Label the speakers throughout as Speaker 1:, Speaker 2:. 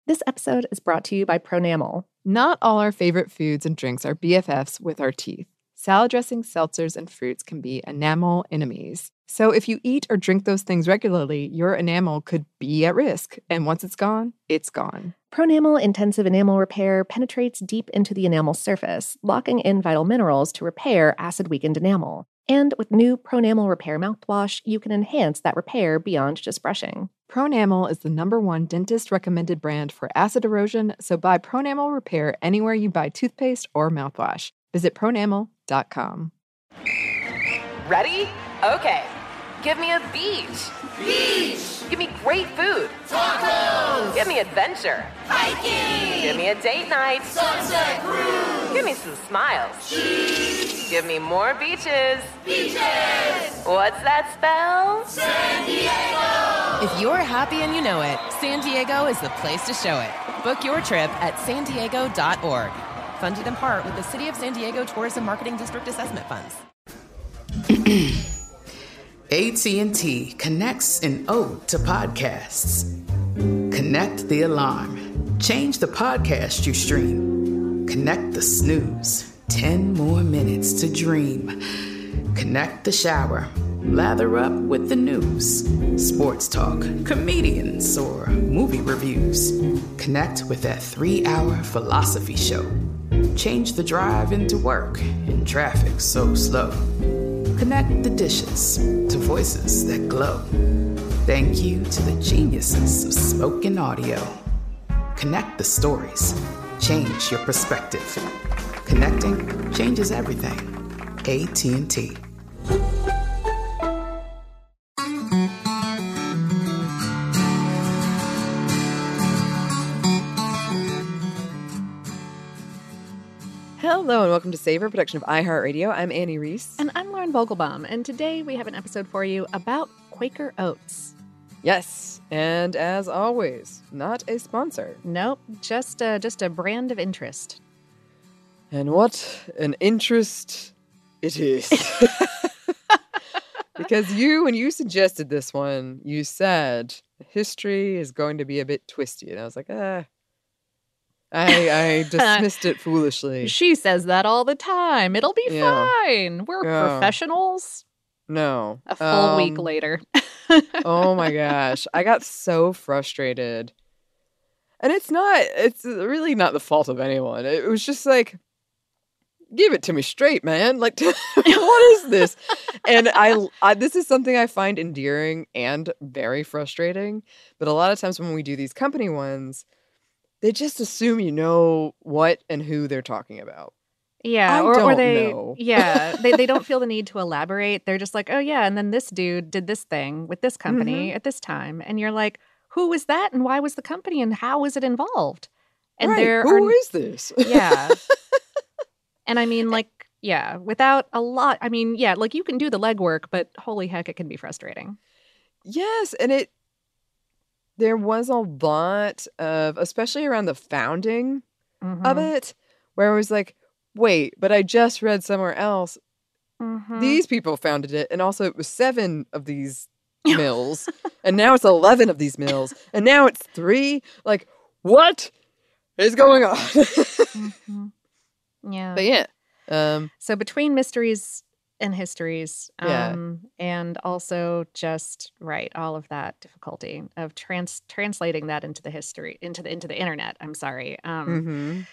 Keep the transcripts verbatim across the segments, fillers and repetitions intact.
Speaker 1: This episode is brought to you by Pronamel.
Speaker 2: Not all our favorite foods and drinks are B F Fs with our teeth. Salad dressings, seltzers, and fruits can be enamel enemies. So if you eat or drink those things regularly, your enamel could be at risk. And once it's gone, it's gone.
Speaker 1: Pronamel Intensive Enamel Repair penetrates deep into the enamel surface, locking in vital minerals to repair acid-weakened enamel. And with new Pronamel Repair mouthwash, you can enhance that repair beyond just brushing.
Speaker 2: Pronamel is the number one dentist-recommended brand for acid erosion, so buy Pronamel Repair anywhere you buy toothpaste or mouthwash. Visit pronamel dot com.
Speaker 3: Ready? Okay. Give me a beach.
Speaker 4: Beach!
Speaker 3: Give me great food.
Speaker 4: Tacos!
Speaker 3: Give me adventure.
Speaker 4: Hiking!
Speaker 3: Give me a date night.
Speaker 4: Sunset cruise!
Speaker 3: Give me some smiles.
Speaker 4: Cheese!
Speaker 3: Give me more beaches.
Speaker 4: Beaches!
Speaker 3: What's that spell?
Speaker 4: San Diego!
Speaker 5: If you're happy and you know it, San Diego is the place to show it. Book your trip at san diego dot org. Funded in part with the City of San Diego Tourism Marketing District Assessment Funds.
Speaker 6: A T and T connects an ode to podcasts. Connect the alarm. Change the podcast you stream. Connect the snooze. Ten more minutes to dream. Connect the shower. Lather up with the news. Sports talk, comedians, or movie reviews. Connect with that three-hour philosophy show. Change the drive into work in traffic so slow. Connect the dishes to voices that glow. Thank you to the geniuses of spoken audio. Connect the stories. Change your perspective. Connecting changes everything. A T and T.
Speaker 2: Hello and welcome to Savor, production of iHeartRadio. I'm Annie Reese.
Speaker 1: And I'm Lauren Vogelbaum, and today we have an episode for you about Quaker Oats.
Speaker 2: Yes, and as always, not a sponsor.
Speaker 1: Nope, just a, just a brand of interest.
Speaker 2: And what an interest it is. Because you, when you suggested this one, you said history is going to be a bit twisty. And I was like, ah. I, I dismissed it foolishly.
Speaker 1: She says that all the time. It'll be
Speaker 2: Yeah.
Speaker 1: fine. We're
Speaker 2: Yeah.
Speaker 1: professionals.
Speaker 2: No.
Speaker 1: A full
Speaker 2: Um,
Speaker 1: week later.
Speaker 2: Oh my gosh. I got so frustrated. And it's not, it's really not the fault of anyone. It was just like, give it to me straight, man. Like, what is this? And I, I, this is something I find endearing and very frustrating. But a lot of times when we do these company ones, they just assume you know what and who they're talking about.
Speaker 1: Yeah,
Speaker 2: I
Speaker 1: or,
Speaker 2: don't
Speaker 1: or they,
Speaker 2: know.
Speaker 1: yeah, they they don't feel the need to elaborate. They're just like, oh yeah, and then this dude did this thing with this company
Speaker 2: Mhm.
Speaker 1: at this time, and you're like, who was that, and why was the company, and how was it involved? And
Speaker 2: right.
Speaker 1: there
Speaker 2: Who
Speaker 1: are,
Speaker 2: is this?
Speaker 1: yeah, and I mean, like, yeah, without a lot, I mean, yeah, like you can do the legwork, but holy heck, it can be frustrating.
Speaker 2: Yes, and it there was a lot of, especially around the founding
Speaker 1: Mhm.
Speaker 2: of it, where it was like, wait, but I just read somewhere else.
Speaker 1: Mhm.
Speaker 2: These people founded it, and also it was seven of these mills, and now it's eleven of these mills, and now it's three. Like, what is going on?
Speaker 1: Mhm. Yeah.
Speaker 2: But yeah, um,
Speaker 1: So between mysteries and histories,
Speaker 2: Yeah.
Speaker 1: um, and also just right, all of that difficulty of trans translating that into the history, into the into the internet. I'm sorry. Um,
Speaker 2: mhm.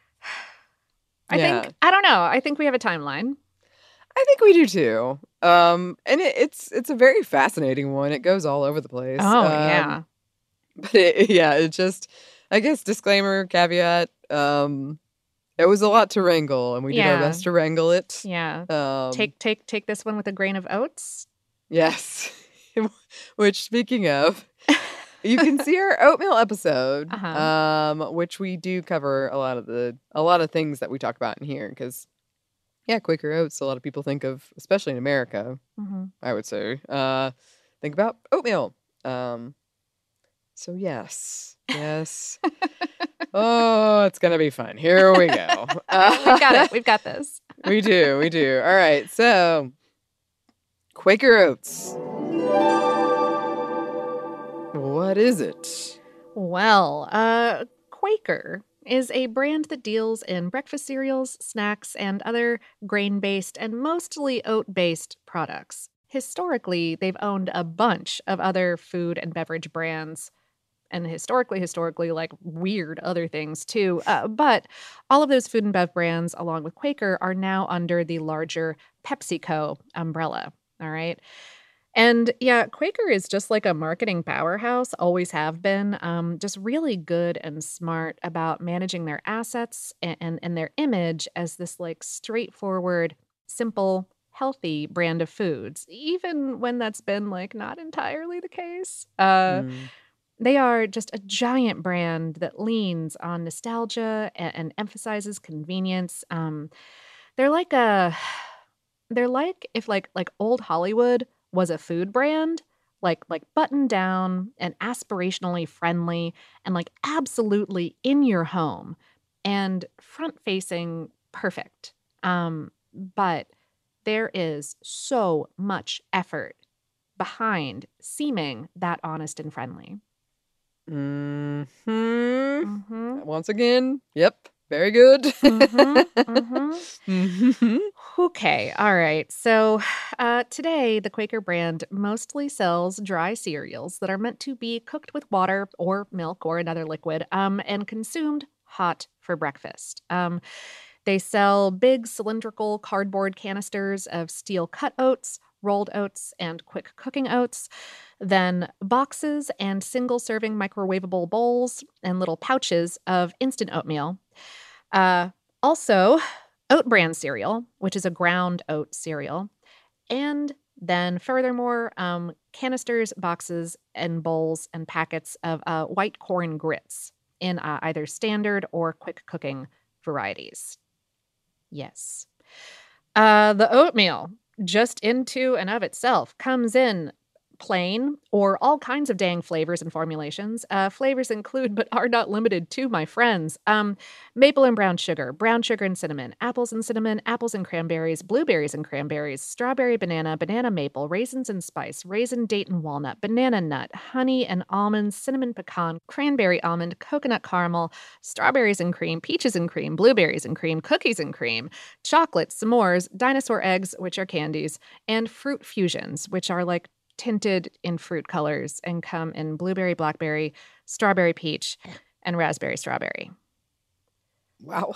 Speaker 1: I
Speaker 2: Yeah.
Speaker 1: think I don't know. I think we have a timeline.
Speaker 2: I think we do too. Um, and it, it's it's a very fascinating one. It goes all over the place.
Speaker 1: Oh
Speaker 2: Um,
Speaker 1: yeah,
Speaker 2: But it, yeah, it just, I guess, disclaimer, caveat, um, it was a lot to wrangle, and we did our
Speaker 1: Yeah.
Speaker 2: best to wrangle it.
Speaker 1: yeah.
Speaker 2: Um,
Speaker 1: Take take take this one with a grain of oats.
Speaker 2: Yes. Which, speaking of, you can see our oatmeal episode,
Speaker 1: Uh-huh.
Speaker 2: um, which we do cover a lot of the, a lot of things that we talk about in here, because, yeah, Quaker Oats, a lot of people think of, especially in America,
Speaker 1: Mm-hmm.
Speaker 2: I would say, uh, think about oatmeal. Um, so yes, yes. Oh, it's gonna be fun. Here we go.
Speaker 1: We've got it. We've got this.
Speaker 2: we do, we do. All right, so Quaker Oats. What is it?
Speaker 1: Well, uh, Quaker is a brand that deals in breakfast cereals, snacks, and other grain-based and mostly oat-based products. Historically, they've owned a bunch of other food and beverage brands, and historically, historically, like weird other things too. Uh, but all of those food and bev brands, along with Quaker, are now under the larger PepsiCo umbrella. All right. And yeah, Quaker is just like a marketing powerhouse, always have been. Um, just really good and smart about managing their assets and, and, and their image as this like straightforward, simple, healthy brand of foods, even when that's been like not entirely the case. Uh,
Speaker 2: Mm.
Speaker 1: they are just a giant brand that leans on nostalgia and, and emphasizes convenience. Um, they're like a they're like if like like old Hollywood was a food brand, like like buttoned down and aspirationally friendly and like absolutely in your home and front facing perfect. Um, but there is so much effort behind seeming that honest and friendly.
Speaker 2: Hmm.
Speaker 1: Mm-hmm.
Speaker 2: Once again, yep, very good.
Speaker 1: Mm-hmm. Mm-hmm.
Speaker 2: Mhm.
Speaker 1: Okay, all right. So uh, today, the Quaker brand mostly sells dry cereals that are meant to be cooked with water or milk or another liquid um, and consumed hot for breakfast. Um, they sell big cylindrical cardboard canisters of steel cut oats, rolled oats, and quick cooking oats, then boxes and single serving microwavable bowls and little pouches of instant oatmeal. Uh, also, oat bran cereal, which is a ground oat cereal. And then, furthermore, um, canisters, boxes, and bowls and packets of uh, white corn grits in uh, either standard or quick cooking varieties. Yes. Uh, the oatmeal, just into and of itself, comes in plain or all kinds of dang flavors and formulations. Uh, flavors include, but are not limited to, my friends, um, maple and brown sugar, brown sugar and cinnamon, apples and cinnamon, apples and cranberries, blueberries and cranberries, strawberry banana, banana maple, raisins and spice, raisin date and walnut, banana nut, honey and almonds, cinnamon pecan, cranberry almond, coconut caramel, strawberries and cream, peaches and cream, blueberries and cream, cookies and cream, chocolate, s'mores, dinosaur eggs, which are candies, and fruit fusions, which are like tinted in fruit colors and come in blueberry, blackberry, strawberry peach, and raspberry strawberry.
Speaker 2: Wow.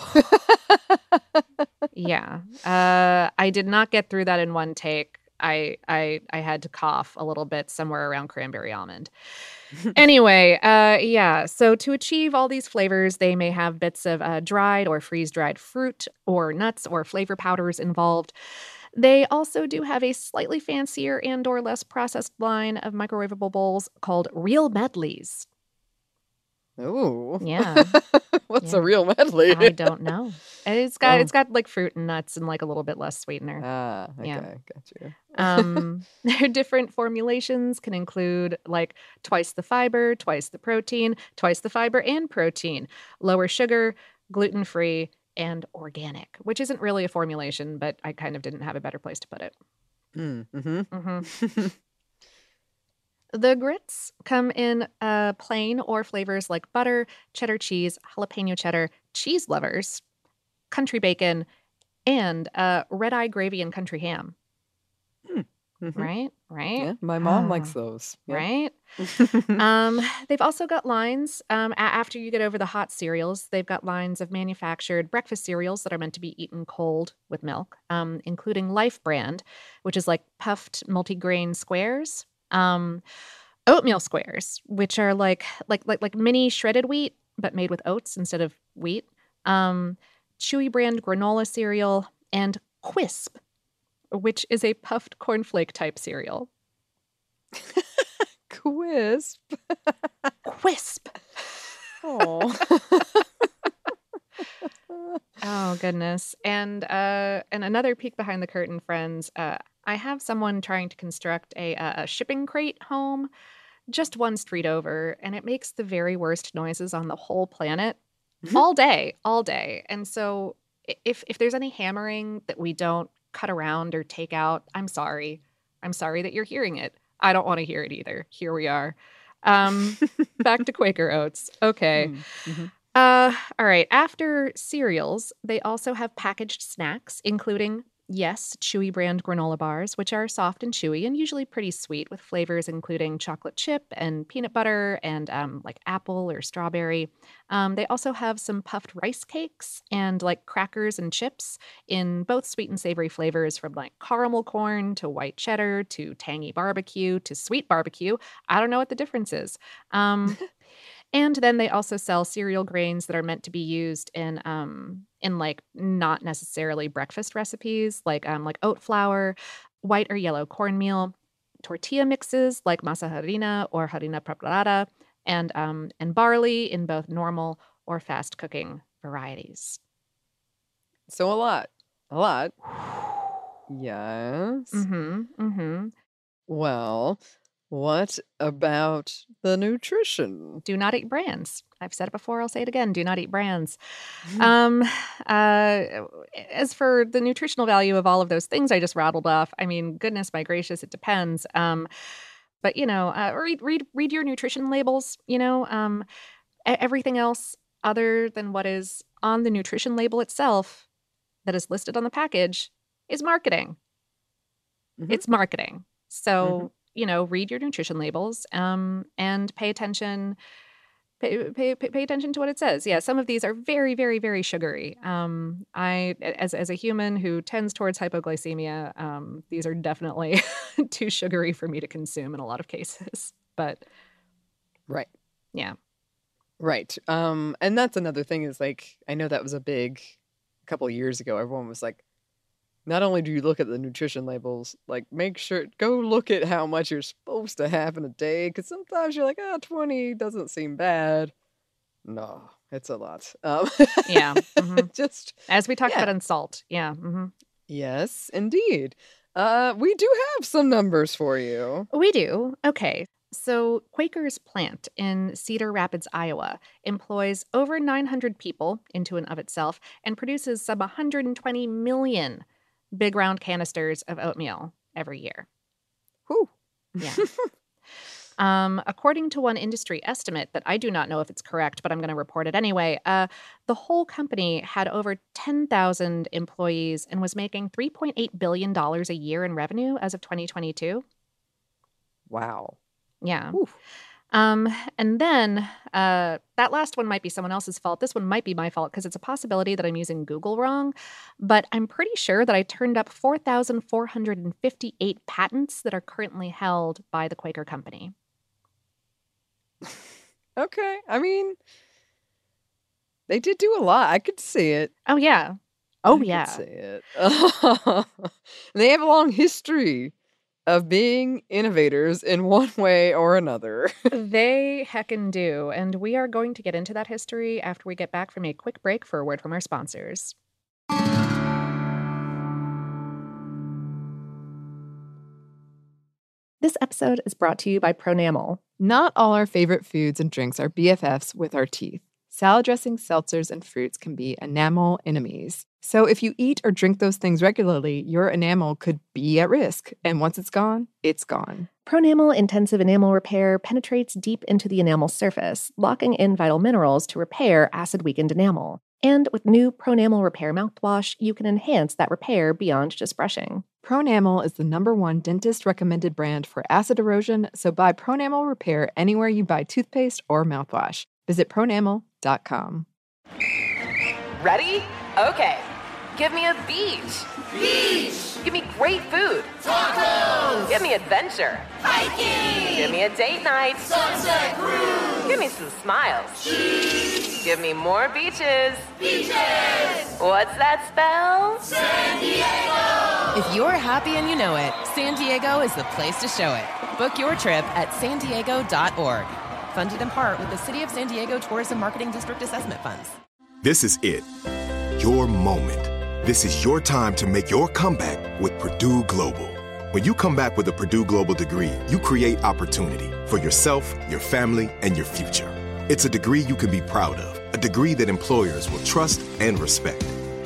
Speaker 1: Yeah. Uh, I did not get through that in one take. I I I had to cough a little bit somewhere around cranberry almond. Anyway, uh, yeah. So to achieve all these flavors, they may have bits of uh, dried or freeze-dried fruit or nuts or flavor powders involved. They also do have a slightly fancier and or less processed line of microwavable bowls called Real Medleys.
Speaker 2: Ooh.
Speaker 1: Yeah.
Speaker 2: What's
Speaker 1: Yeah.
Speaker 2: a real medley?
Speaker 1: I don't know. And It's got
Speaker 2: Oh.
Speaker 1: it's got like fruit and nuts and like a little bit less sweetener.
Speaker 2: Ah, okay,
Speaker 1: Yeah.
Speaker 2: got you.
Speaker 1: Um, their different formulations can include like twice the fiber, twice the protein, twice the fiber and protein, lower sugar, gluten-free, and organic, which isn't really a formulation, but I kind of didn't have a better place to put it.
Speaker 2: Mm, mm-hmm.
Speaker 1: Mm-hmm. The grits come in uh, plain or flavors like butter, cheddar cheese, jalapeno cheddar, cheese lovers, country bacon, and uh, red eye gravy and country ham.
Speaker 2: Mm-hmm.
Speaker 1: Right? Right?
Speaker 2: Yeah, my mom
Speaker 1: Ah,
Speaker 2: likes those. Yep.
Speaker 1: Right? Um, they've also got lines, um, a- after you get over the hot cereals, they've got lines of manufactured breakfast cereals that are meant to be eaten cold with milk, um, including Life Brand, which is like puffed multigrain squares. Um, oatmeal squares, which are like like like like mini shredded wheat, but made with oats instead of wheat. Um, Chewy Brand granola cereal, and Quisp, which is a puffed cornflake type cereal.
Speaker 2: Quisp.
Speaker 1: Quisp.
Speaker 2: Oh.
Speaker 1: Oh goodness. And uh and another peek behind the curtain, friends. Uh I have someone trying to construct a, a a shipping crate home just one street over, and it makes the very worst noises on the whole planet all day, all day. And so i- if if there's any hammering that we don't cut around or take out, I'm sorry. I'm sorry that you're hearing it. I don't want to hear it either. Here we are. Um, back to Quaker Oats. Okay.
Speaker 2: Mm-hmm.
Speaker 1: Uh, all right. After cereals, they also have packaged snacks, including, yes, Chewy brand granola bars, which are soft and chewy and usually pretty sweet with flavors including chocolate chip and peanut butter and um, like apple or strawberry. Um, they also have some puffed rice cakes and like crackers and chips in both sweet and savory flavors from like caramel corn to white cheddar to tangy barbecue to sweet barbecue. I don't know what the difference is. Um, And then they also sell cereal grains that are meant to be used in um in like not necessarily breakfast recipes, like um like oat flour, white or yellow cornmeal, tortilla mixes like masa harina or harina preparada, and um and barley in both normal or fast cooking varieties.
Speaker 2: So a lot. A lot. Yes.
Speaker 1: Mm-hmm. Mm-hmm.
Speaker 2: Well, what about the nutrition?
Speaker 1: Do not eat brands. I've said it before, I'll say it again. Do not eat brands. um, uh, as for the nutritional value of all of those things I just rattled off, I mean, goodness my gracious, it depends. Um, but, you know, uh, read, read, read your nutrition labels, you know, um, everything else other than what is on the nutrition label itself that is listed on the package is marketing.
Speaker 2: Mhm.
Speaker 1: It's marketing. So,
Speaker 2: Mhm.
Speaker 1: you know, read your nutrition labels um, and pay attention. Pay, pay, pay, pay attention to what it says. Yeah, some of these are very, very, very sugary. Um, I, as as a human who tends towards hypoglycemia, um, these are definitely too sugary for me to consume in a lot of cases. But
Speaker 2: Right.
Speaker 1: yeah,
Speaker 2: Right. Um, and that's another thing is like, I know that was a big, a couple of years ago, everyone was like, not only do you look at the nutrition labels, like make sure, go look at how much you're supposed to have in a day. Cause sometimes you're like, ah, twenty doesn't seem bad. No, it's a lot. Um,
Speaker 1: yeah. mhm.
Speaker 2: just,
Speaker 1: As we talked
Speaker 2: Yeah.
Speaker 1: about in salt. Yeah. hmm
Speaker 2: yes, indeed. Uh, we do have some numbers for you.
Speaker 1: We do. Okay. So Quaker's plant in Cedar Rapids, Iowa, employs over nine hundred people into and of itself and produces some one hundred twenty million big round canisters of oatmeal every year.
Speaker 2: Whew.
Speaker 1: Yeah. um, according to one industry estimate that I do not know if it's correct, but I'm going to report it anyway, uh, the whole company had over ten thousand employees and was making three point eight billion dollars a year in revenue as of twenty twenty-two.
Speaker 2: Wow.
Speaker 1: Yeah.
Speaker 2: Oof.
Speaker 1: Um, and then uh, that last one might be someone else's fault. This one might be my fault because it's a possibility that I'm using Google wrong. But I'm pretty sure that I turned up four thousand four hundred fifty-eight patents that are currently held by the Quaker Company.
Speaker 2: Okay. I mean, they did do a lot. I could see it.
Speaker 1: Oh, yeah. Oh,
Speaker 2: I could
Speaker 1: yeah.
Speaker 2: see it. And they have a long history of being innovators in one way or another.
Speaker 1: They heckin' do. And we are going to get into that history after we get back from a quick break for a word from our sponsors. This episode is brought to you by Pronamel.
Speaker 7: Not all our favorite foods and drinks are B F Fs with our teeth. Salad dressings, seltzers, and fruits can be enamel enemies. So if you eat or drink those things regularly, your enamel could be at risk. And once it's gone, it's gone.
Speaker 1: Pronamel Intensive Enamel Repair penetrates deep into the enamel surface, locking in vital minerals to repair acid-weakened enamel. And with new Pronamel Repair mouthwash, you can enhance that repair beyond just brushing.
Speaker 7: Pronamel is the number one dentist-recommended brand for acid erosion, so buy Pronamel Repair anywhere you buy toothpaste or mouthwash. Visit pronamel dot com.
Speaker 3: Ready? Okay. Give me a beach.
Speaker 4: Beach.
Speaker 3: Give me great food.
Speaker 4: Tacos.
Speaker 3: Give me adventure.
Speaker 4: Hiking.
Speaker 3: Give me a date night.
Speaker 4: Sunset cruise.
Speaker 3: Give me some smiles.
Speaker 4: Cheese.
Speaker 3: Give me more beaches.
Speaker 4: Beaches.
Speaker 3: What's that spell?
Speaker 4: San Diego.
Speaker 5: If you're happy and you know it, San Diego is the place to show it. Book your trip at san diego dot org. Funded in part with the City of San Diego Tourism Marketing District Assessment Funds.
Speaker 8: This is it. Your moment. This is your time to make your comeback with Purdue Global. When you come back with a Purdue Global degree, you create opportunity for yourself, your family, and your future. It's a degree you can be proud of, a degree that employers will trust and respect.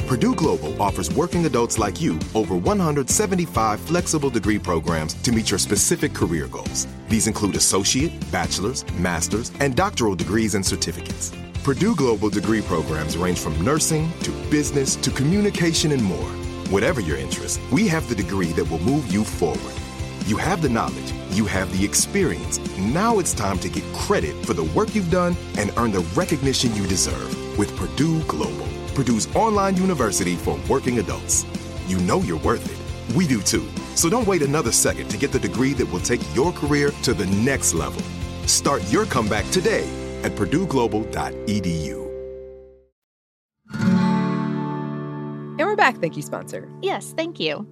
Speaker 8: Purdue Global offers working adults like you over one hundred seventy-five flexible degree programs to meet your specific career goals. These include associate, bachelor's, master's, and doctoral degrees and certificates. Purdue Global degree programs range from nursing to business to communication and more. Whatever your interest, we have the degree that will move you forward. You have the knowledge, you have the experience. Now it's time to get credit for the work you've done and earn the recognition you deserve with Purdue Global, Purdue's online university for working adults. You know you're worth it. We do too. So don't wait another second to get the degree that will take your career to the next level. Start your comeback today at purdue global dot e d u.
Speaker 2: And we're back. Thank you, sponsor.
Speaker 1: Yes, thank you.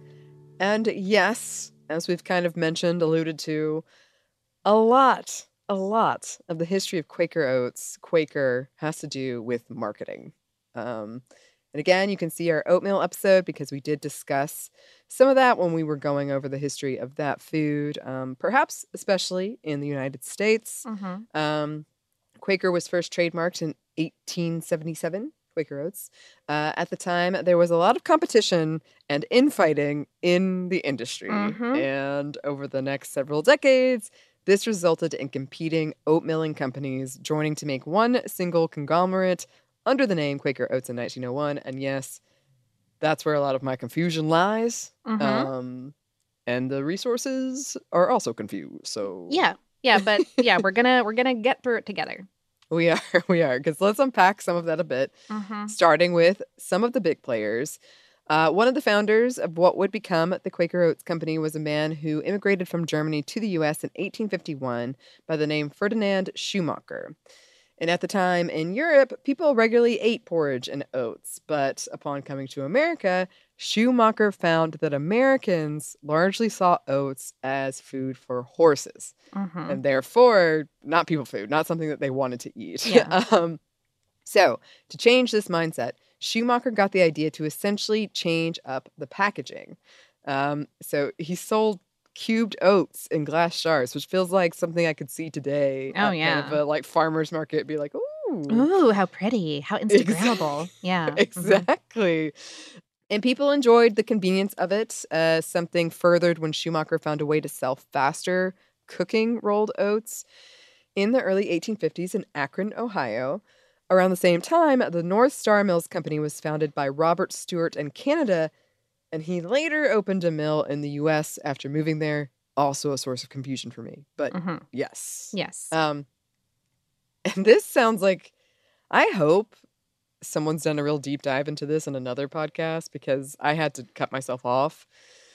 Speaker 2: And yes, as we've kind of mentioned, alluded to, a lot, a lot of the history of Quaker Oats, Quaker, has to do with marketing. Um, and again, you can see our oatmeal episode because we did discuss some of that when we were going over the history of that food, um, perhaps especially in the United States.
Speaker 1: Mm-hmm.
Speaker 2: Um, Quaker was first trademarked in eighteen seventy-seven, Quaker Oats. Uh, at the time, there was a lot of competition and infighting in the industry.
Speaker 1: Mhm.
Speaker 2: And over the next several decades, this resulted in competing oat milling companies joining to make one single conglomerate under the name Quaker Oats in nineteen oh one. And yes, that's where a lot of my confusion lies.
Speaker 1: Mhm.
Speaker 2: Um, and the resources are also confused. So
Speaker 1: Yeah. Yeah, but yeah, we're gonna we're gonna get through it together.
Speaker 2: we are, we are, because let's unpack some of that a bit.
Speaker 1: Mm-hmm.
Speaker 2: Starting with some of the big players. Uh, one of the founders of what would become the Quaker Oats Company was a man who immigrated from Germany to the U S in eighteen fifty-one by the name Ferdinand Schumacher. And at the time in Europe, people regularly ate porridge and oats. But upon coming to America, Schumacher found that Americans largely saw oats as food for horses.
Speaker 1: Mm-hmm.
Speaker 2: And therefore, not people food, not something that they wanted to eat.
Speaker 1: Yeah.
Speaker 2: um, so, to change this mindset, Schumacher got the idea to essentially change up the packaging. Um, so, he sold cubed oats in glass jars, which feels like something I could see today.
Speaker 1: Oh,
Speaker 2: at
Speaker 1: yeah.
Speaker 2: Kind of a like farmer's market, be like, ooh.
Speaker 1: Ooh, how pretty. How Instagrammable. Yeah. Mhm.
Speaker 2: Exactly. And people enjoyed the convenience of it. Uh, something furthered when Schumacher found a way to sell faster cooking rolled oats in the early eighteen fifties in Akron, Ohio. Around the same time, the North Star Mills Company was founded by Robert Stewart in Canada, and he later opened a mill in the U S after moving there. Also a source of confusion for me, but
Speaker 1: Mhm.
Speaker 2: yes.
Speaker 1: Yes.
Speaker 2: Um, and this sounds like, I hope someone's done a real deep dive into this in another podcast because I had to cut myself off.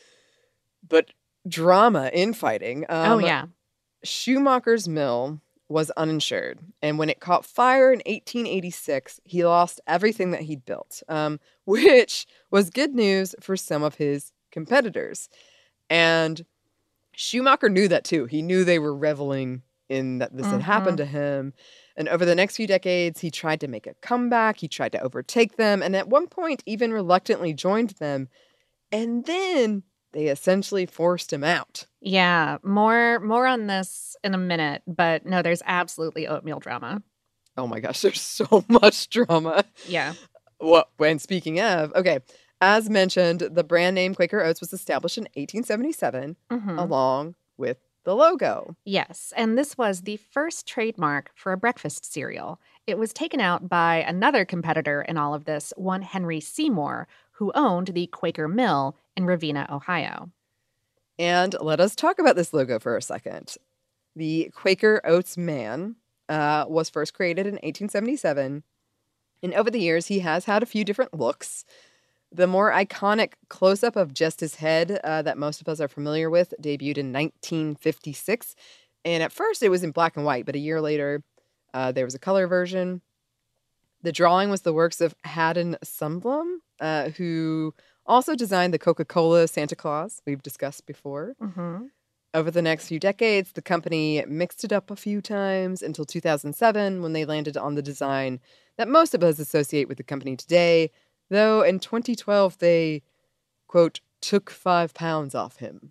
Speaker 2: But drama, infighting. Um,
Speaker 1: oh, yeah.
Speaker 2: Schumacher's mill was uninsured. And when it caught fire in eighteen eighty-six, he lost everything that he'd built, um, which was good news for some of his competitors. And Schumacher knew that too. He knew they were reveling in that this had happened to him. And over the next few decades, he tried to make a comeback. He tried to overtake them. And at one point, even reluctantly joined them. And then they essentially forced him out.
Speaker 1: Yeah. More more on this in a minute, but no, there's absolutely oatmeal drama.
Speaker 2: Oh my gosh, there's so much drama.
Speaker 1: Yeah.
Speaker 2: Well, when speaking of, okay, as mentioned, the brand name Quaker Oats was established in eighteen seventy-seven
Speaker 1: Mhm.
Speaker 2: along with the logo.
Speaker 1: Yes, and this was the first trademark for a breakfast cereal. It was taken out by another competitor in all of this, one Henry Seymour, who owned the Quaker Mill in Ravenna, Ohio.
Speaker 2: And let us talk about this logo for a second. The Quaker Oats Man uh, was first created in eighteen seventy-seven. And over the years, he has had a few different looks. The more iconic close-up of just his head uh, that most of us are familiar with debuted in nineteen fifty-six. And at first, it was in black and white, but a year later, uh, there was a color version. The drawing was the works of Haddon Sundblom, uh, who also designed the Coca-Cola Santa Claus we've discussed before.
Speaker 1: Mm-hmm.
Speaker 2: Over the next few decades, the company mixed it up a few times until two thousand seven, when they landed on the design that most of us associate with the company today, though in twenty twelve they, quote, took five pounds off him.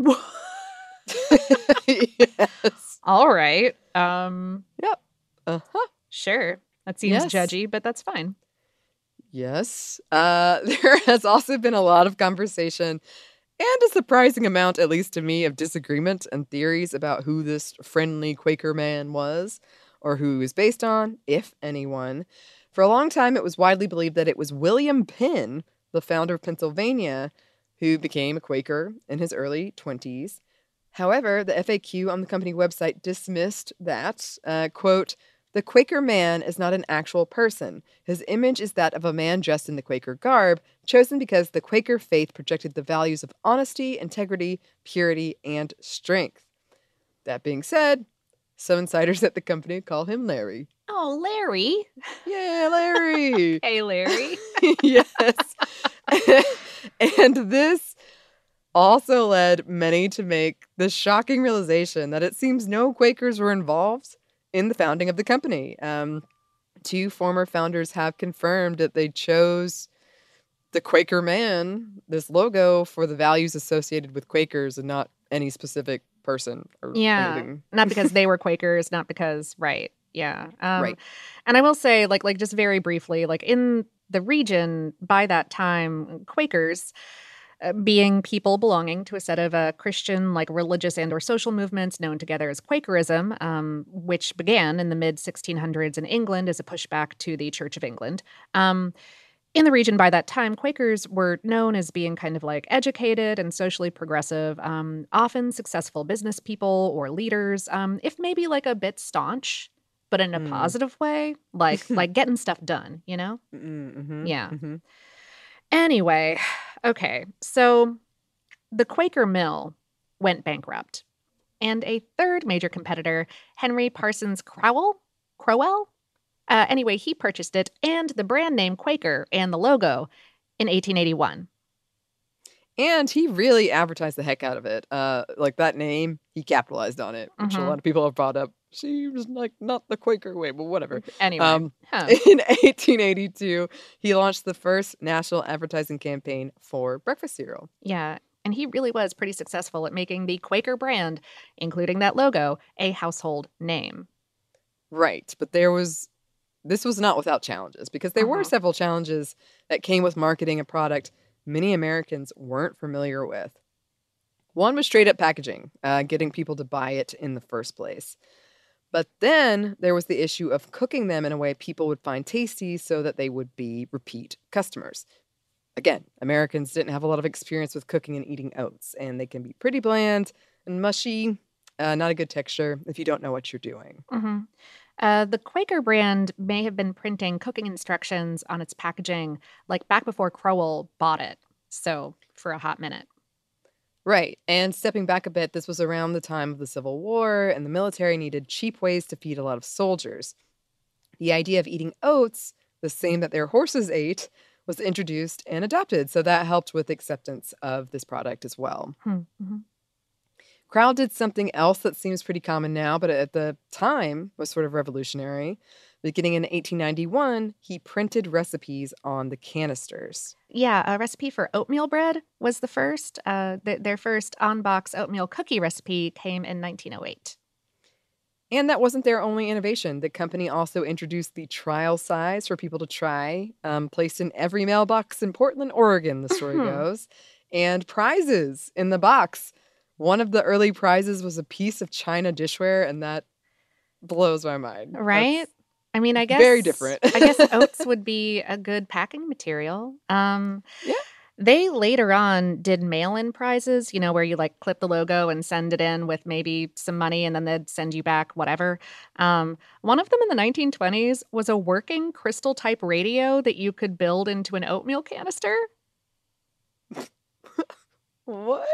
Speaker 2: Yes.
Speaker 1: All right. Um,
Speaker 2: Yep. Uh-huh.
Speaker 1: sure. That seems
Speaker 2: Yes.
Speaker 1: judgy, but that's fine.
Speaker 2: Yes. Uh, there has also been a lot of conversation and a surprising amount, at least to me, of disagreement and theories about who this friendly Quaker man was or who he was based on, if anyone. For a long time, it was widely believed that it was William Penn, the founder of Pennsylvania, who became a Quaker in his early twenties. However, the F A Q on the company website dismissed that, uh, quote, "The Quaker man is not an actual person. His image is that of a man dressed in the Quaker garb, chosen because the Quaker faith projected the values of honesty, integrity, purity, and strength." That being said, some insiders at the company call him Larry.
Speaker 9: Oh, Larry.
Speaker 2: Yeah, Larry.
Speaker 9: Hey, Larry.
Speaker 2: Yes. And this also led many to make the shocking realization that it seems no Quakers were involved in the founding of the company. Um, two former founders have confirmed that they chose the Quaker man, this logo, for the values associated with Quakers and not any specific person or
Speaker 9: Yeah.
Speaker 2: anything.
Speaker 9: Not because they were Quakers, not because, right. Yeah. Um,
Speaker 2: Right.
Speaker 9: And I will say, like, like just very briefly, like in the region by that time, Quakers, uh, being people belonging to a set of uh, Christian, like religious and or social movements known together as Quakerism, um, which began in the mid sixteen hundreds in England as a pushback to the Church of England. Um, in the region by that time, Quakers were known as being kind of like educated and socially progressive, um, often successful business people or leaders, um, if maybe like a bit staunch, but in a
Speaker 2: Mm.
Speaker 9: positive way, like like getting stuff done, you know?
Speaker 2: Mm-hmm.
Speaker 9: Yeah.
Speaker 2: Mm-hmm.
Speaker 9: Anyway, okay, so the Quaker Mill went bankrupt, and a third major competitor, Henry Parsons Crowell, Crowell, uh, anyway, he purchased it and the brand name Quaker and the logo in eighteen eighty-one.
Speaker 2: And he really advertised the heck out of it. Uh, like that name, he capitalized on it, which a
Speaker 9: Mhm.
Speaker 2: lot of people have brought up. Seems like not the Quaker way, but whatever.
Speaker 9: Anyway,
Speaker 2: Um,
Speaker 9: huh.
Speaker 2: In eighteen eighty-two, he launched the first national advertising campaign for breakfast cereal.
Speaker 9: Yeah, and he really was pretty successful at making the Quaker brand, including that logo, a household name.
Speaker 2: Right, but there was this was not without challenges because there were
Speaker 9: Uh-huh.
Speaker 2: several challenges that came with marketing a product many Americans weren't familiar with. One was straight up packaging, uh, getting people to buy it in the first place. But then there was the issue of cooking them in a way people would find tasty so that they would be repeat customers. Again, Americans didn't have a lot of experience with cooking and eating oats, and they can be pretty bland and mushy, uh, not a good texture if you don't know what you're doing.
Speaker 9: hmm Uh, the Quaker brand may have been printing cooking instructions on its packaging like back before Crowell bought it. So for a hot minute.
Speaker 2: Right. And stepping back a bit, this was around the time of the Civil War, and the military needed cheap ways to feed a lot of soldiers. The idea of eating oats, the same that their horses ate, was introduced and adopted. So that helped with acceptance of this product as well.
Speaker 9: Mm-hmm.
Speaker 2: Crowell did something else that seems pretty common now, but at the time was sort of revolutionary. Beginning in eighteen ninety-one, he printed recipes on the canisters.
Speaker 9: Yeah, a recipe for oatmeal bread was the first. Uh, th- their first on-box oatmeal cookie recipe came in nineteen oh eight.
Speaker 2: And that wasn't their only innovation. The company also introduced the trial size for people to try, um, placed in every mailbox in Portland, Oregon, the story
Speaker 9: Mhm.
Speaker 2: goes, and prizes in the box. One of the early prizes was a piece of china dishware, and that blows my mind.
Speaker 9: Right?
Speaker 2: That's
Speaker 9: I mean, I guess
Speaker 2: very different.
Speaker 9: I guess oats would be a good packing material. Um,
Speaker 2: Yeah.
Speaker 9: They later on did mail-in prizes, you know, where you like clip the logo and send it in with maybe some money, and then they'd send you back whatever. Um, one of them in the nineteen twenties was a working crystal type radio that you could build into an oatmeal canister.
Speaker 2: What?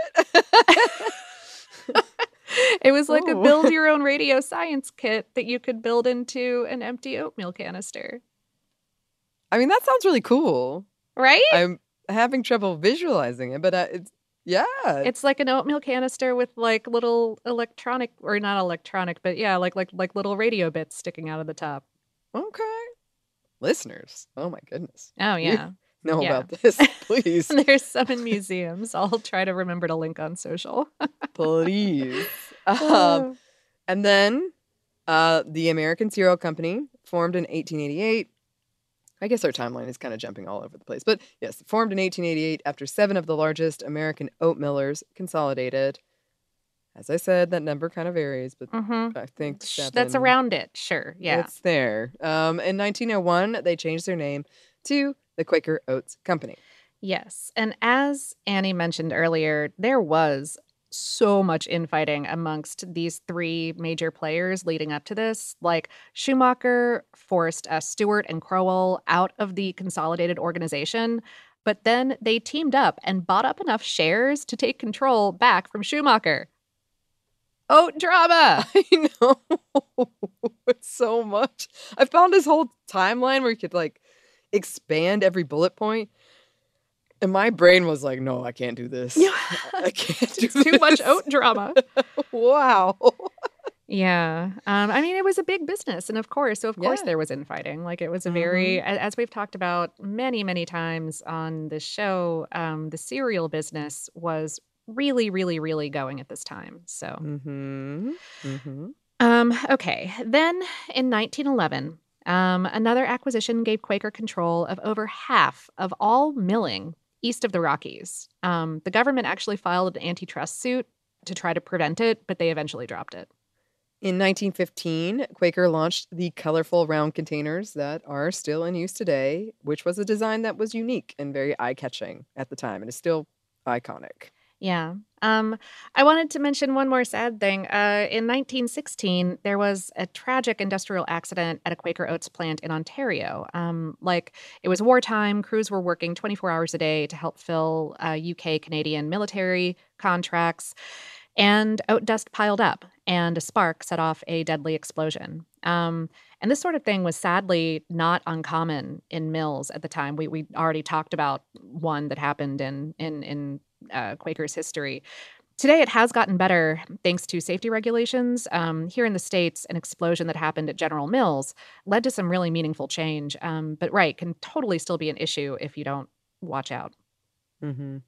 Speaker 9: It was like a
Speaker 2: Ooh.
Speaker 9: build your own radio science kit that you could build into an empty oatmeal canister.
Speaker 2: I mean, that sounds really cool.
Speaker 9: Right?
Speaker 2: I'm having trouble visualizing it, but uh, it's, yeah.
Speaker 9: It's like an oatmeal canister with like little electronic, or not electronic, but yeah, like like like little radio bits sticking out of the top.
Speaker 2: Okay. Listeners, oh my goodness.
Speaker 9: Oh
Speaker 2: You
Speaker 9: yeah.
Speaker 2: know
Speaker 9: Yeah.
Speaker 2: about this, please.
Speaker 9: There's some in museums. I'll try to remember to link on social.
Speaker 2: Please. Um, and then uh, the American Cereal Company, formed in eighteen eighty-eight, I guess our timeline is kind of jumping all over the place. But yes, formed in eighteen eighty-eight after seven of the largest American oat millers consolidated. As I said, that number kind of varies, but
Speaker 9: Mm-hmm.
Speaker 2: I think
Speaker 9: That's
Speaker 2: seven,
Speaker 9: around it. Sure. Yeah.
Speaker 2: it's there. Um, in nineteen oh one, they changed their name to the Quaker Oats Company.
Speaker 9: Yes. And as Annie mentioned earlier, there was so much infighting amongst these three major players leading up to this. Like Schumacher forced uh, Stewart and Crowell out of the consolidated organization, but then they teamed up and bought up enough shares to take control back from Schumacher. Oat drama.
Speaker 2: I know. It's so much. I found this whole timeline where you could like expand every bullet point. And my brain was like, no, I can't do this. I can't do
Speaker 9: It's too
Speaker 2: this.
Speaker 9: much oat drama.
Speaker 2: Wow.
Speaker 9: Yeah. Um, I mean, it was a big business. And of course, so of course
Speaker 2: Yeah.
Speaker 9: there was infighting. Like it was a very, a- as we've talked about many, many times on this show, um, the cereal business was really, really, really going at this time. So,
Speaker 2: Mm-hmm. Mm-hmm.
Speaker 9: um, okay. Then in nineteen eleven, um, another acquisition gave Quaker control of over half of all milling east of the Rockies. Um, the government actually filed an antitrust suit to try to prevent it, but they eventually dropped it.
Speaker 2: In nineteen fifteen, Quaker launched the colorful round containers that are still in use today, which was a design that was unique and very eye-catching at the time and is still iconic.
Speaker 9: Yeah. Um, I wanted to mention one more sad thing. Uh, in nineteen sixteen, there was a tragic industrial accident at a Quaker Oats plant in Ontario. Um, like, it was wartime. Crews were working twenty-four hours a day to help fill uh, U K Canadian military contracts. And oat dust piled up, and a spark set off a deadly explosion. Um, and this sort of thing was sadly not uncommon in mills at the time. We we already talked about one that happened in in in uh, Quaker's history. Today, it has gotten better thanks to safety regulations. Um, here in the States, an explosion that happened at General Mills led to some really meaningful change. Um, but right, can totally still be an issue if you don't watch out.
Speaker 2: Mm-hmm.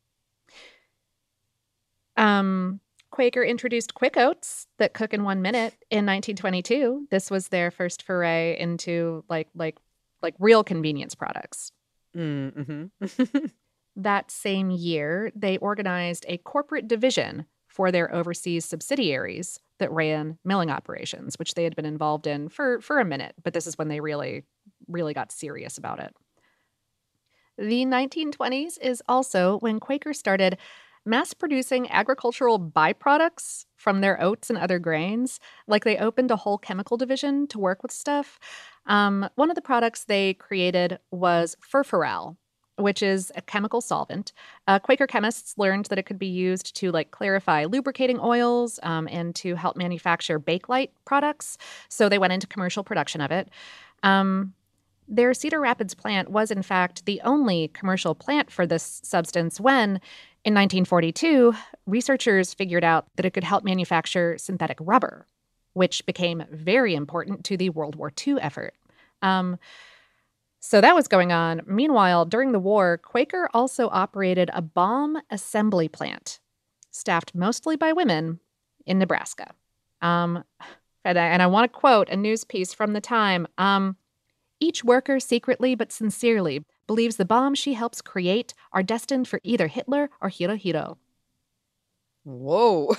Speaker 9: Um, Quaker introduced Quick Oats that cook in one minute in nineteen twenty-two. This was their first foray into like like like real convenience products.
Speaker 2: Mm-hmm.
Speaker 9: That same year, they organized a corporate division for their overseas subsidiaries that ran milling operations, which they had been involved in for, for a minute, but this is when they really, really got serious about it. The nineteen twenties is also when Quaker started mass producing agricultural byproducts from their oats and other grains. Like they opened a whole chemical division to work with stuff. Um, one of the products they created was furfural, which is a chemical solvent. Uh, Quaker chemists learned that it could be used to like clarify lubricating oils um, and to help manufacture Bakelite products. So they went into commercial production of it. Um, their Cedar Rapids plant was, in fact, the only commercial plant for this substance when, in nineteen forty-two, researchers figured out that it could help manufacture synthetic rubber, which became very important to the World War Two effort. Um, so that was going on. Meanwhile, during the war, Quaker also operated a bomb assembly plant, staffed mostly by women, in Nebraska. Um, and I, and I want to quote a news piece from the time. Um, Each worker secretly but sincerely believes the bombs she helps create are destined for either Hitler or Hirohito.
Speaker 2: Whoa.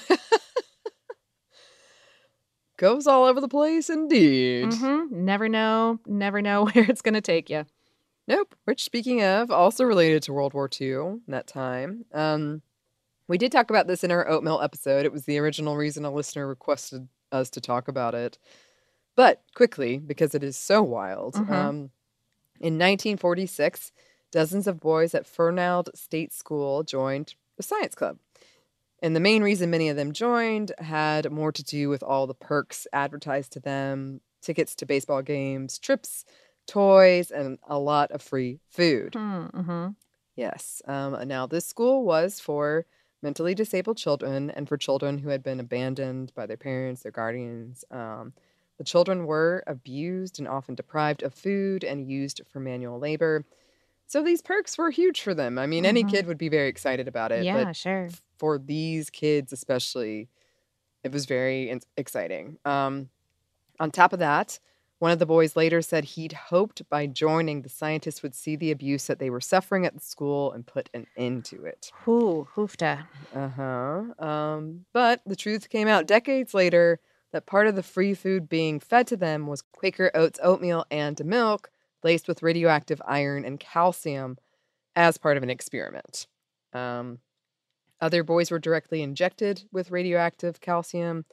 Speaker 2: Goes all over the place indeed.
Speaker 9: Mm-hmm. Never know, never know where it's going to take you.
Speaker 2: Nope. Which, speaking of, also related to World War Two in that time. Um, we did talk about this in our oatmeal episode. It was the original reason a listener requested us to talk about it. But quickly, because it is so wild,
Speaker 9: Mhm.
Speaker 2: um, in nineteen forty-six, dozens of boys at Fernald State School joined the science club. And the main reason many of them joined had more to do with all the perks advertised to them, tickets to baseball games, trips, toys, and a lot of free food.
Speaker 9: Mm-hmm.
Speaker 2: Yes. Um, now, this school was for mentally disabled children and for children who had been abandoned by their parents, their guardians. Um, the children were abused and often deprived of food and used for manual labor. So these perks were huge for them. I mean, any
Speaker 9: Mhm.
Speaker 2: kid would be very excited about it.
Speaker 9: Yeah,
Speaker 2: but
Speaker 9: sure.
Speaker 2: for these kids especially, it was very in- exciting. Um, on top of that, One of the boys later said he'd hoped by joining, the scientists would see the abuse that they were suffering at the school and put an end to it.
Speaker 9: Ooh, hoofda.
Speaker 2: Uh-huh. Um, but the truth came out decades later that part of the free food being fed to them was Quaker Oats oatmeal and milk laced with radioactive iron and calcium as part of an experiment. Um, other boys were directly injected with radioactive calcium.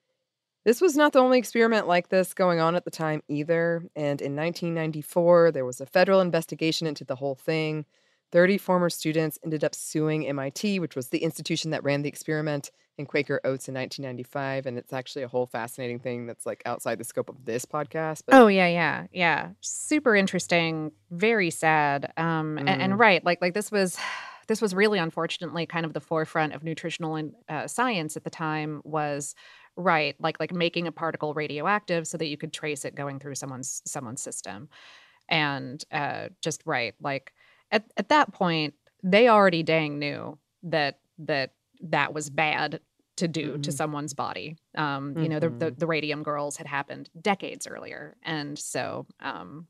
Speaker 2: This was not the only experiment like this going on at the time either, and in nineteen ninety-four, there was a federal investigation into the whole thing. thirty former students ended up suing M I T, which was the institution that ran the experiment, and Quaker Oats in nineteen ninety-five, and it's actually a whole fascinating thing that's like outside the scope of this podcast. But
Speaker 9: Oh yeah, yeah, yeah. Super interesting, very sad. Um,
Speaker 2: Mm.
Speaker 9: and, and right, like like this was this was really unfortunately kind of the forefront of nutritional and uh, science at the time was right, like like making a particle radioactive so that you could trace it going through someone's someone's system, and uh, just right, like at at that point they already dang knew that that that was bad to do to
Speaker 2: Mhm.
Speaker 9: someone's body. Um, you know, the, the
Speaker 2: Mhm.
Speaker 9: the radium girls had happened decades earlier, and so um,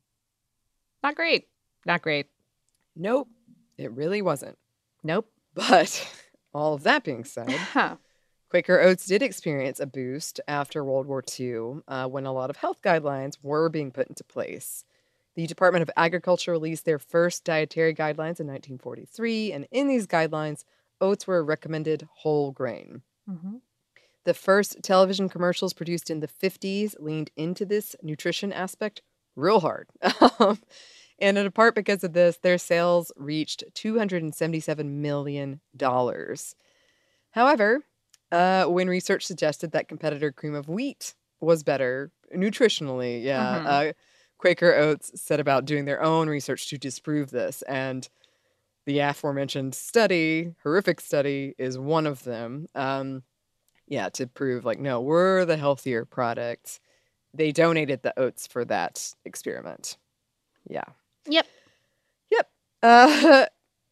Speaker 9: not great, not great.
Speaker 2: nope, it really wasn't.
Speaker 9: Nope.
Speaker 2: But all of that being said,
Speaker 9: Huh.
Speaker 2: Quaker Oats did experience a boost after World War Two uh, when a lot of health guidelines were being put into place. The Department of Agriculture released their first dietary guidelines in nineteen forty-three, and in these guidelines, oats were a recommended whole grain.
Speaker 9: hmm
Speaker 2: The first television commercials produced in the fifties leaned into this nutrition aspect real hard. Um, and in part because of this, their sales reached two hundred seventy-seven million dollars. However, uh, when research suggested that competitor cream of wheat was better nutritionally, yeah,
Speaker 9: Mhm.
Speaker 2: uh, Quaker Oats set about doing their own research to disprove this. And the aforementioned study, horrific study, is one of them. Um, yeah, to prove, like, no, we're the healthier product. They donated the oats for that experiment. Yeah.
Speaker 9: Yep.
Speaker 2: Yep. Uh,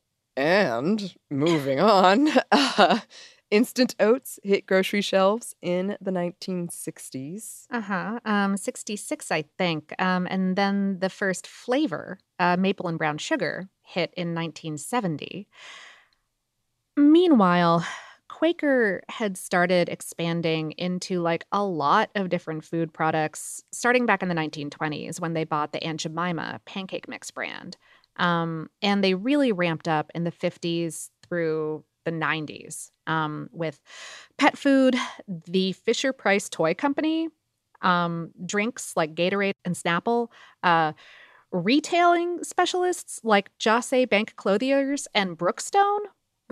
Speaker 2: and moving on, uh, instant oats hit grocery shelves in the nineteen sixties.
Speaker 9: Uh huh. Um, sixty-six, I think. Um, and then the first flavor, uh, maple and brown sugar, hit in nineteen seventy. Meanwhile, Quaker had started expanding into like a lot of different food products starting back in the nineteen twenties when they bought the Aunt Jemima pancake mix brand. Um, and they really ramped up in the fifties through the nineties um, with pet food, the Fisher Price Toy Company, um, drinks like Gatorade and Snapple, uh, retailing specialists like Jose Bank Clothiers and Brookstone.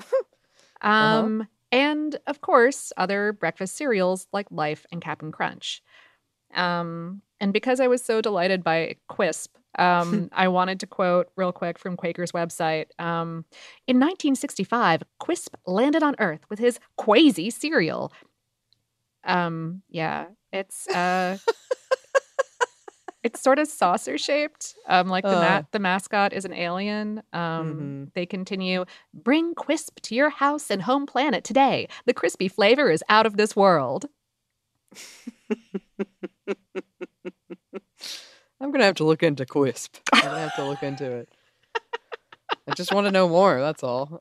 Speaker 9: Um, and of course, other breakfast cereals like Life and Cap'n Crunch. Um, and because I was so delighted by Quisp, um, I wanted to quote real quick from Quaker's website. Um, in nineteen sixty-five, Quisp landed on Earth with his Quasi cereal. Um, yeah, it's uh, it's sort of saucer shaped. Um, like the
Speaker 2: Uh.
Speaker 9: ma- the mascot is an alien. Um, They continue, bring Quisp to your house and home planet today. The crispy flavor is out of this world.
Speaker 2: I'm going to have to look into Quisp. I'm going to have to look into it. I just want to know more, that's all.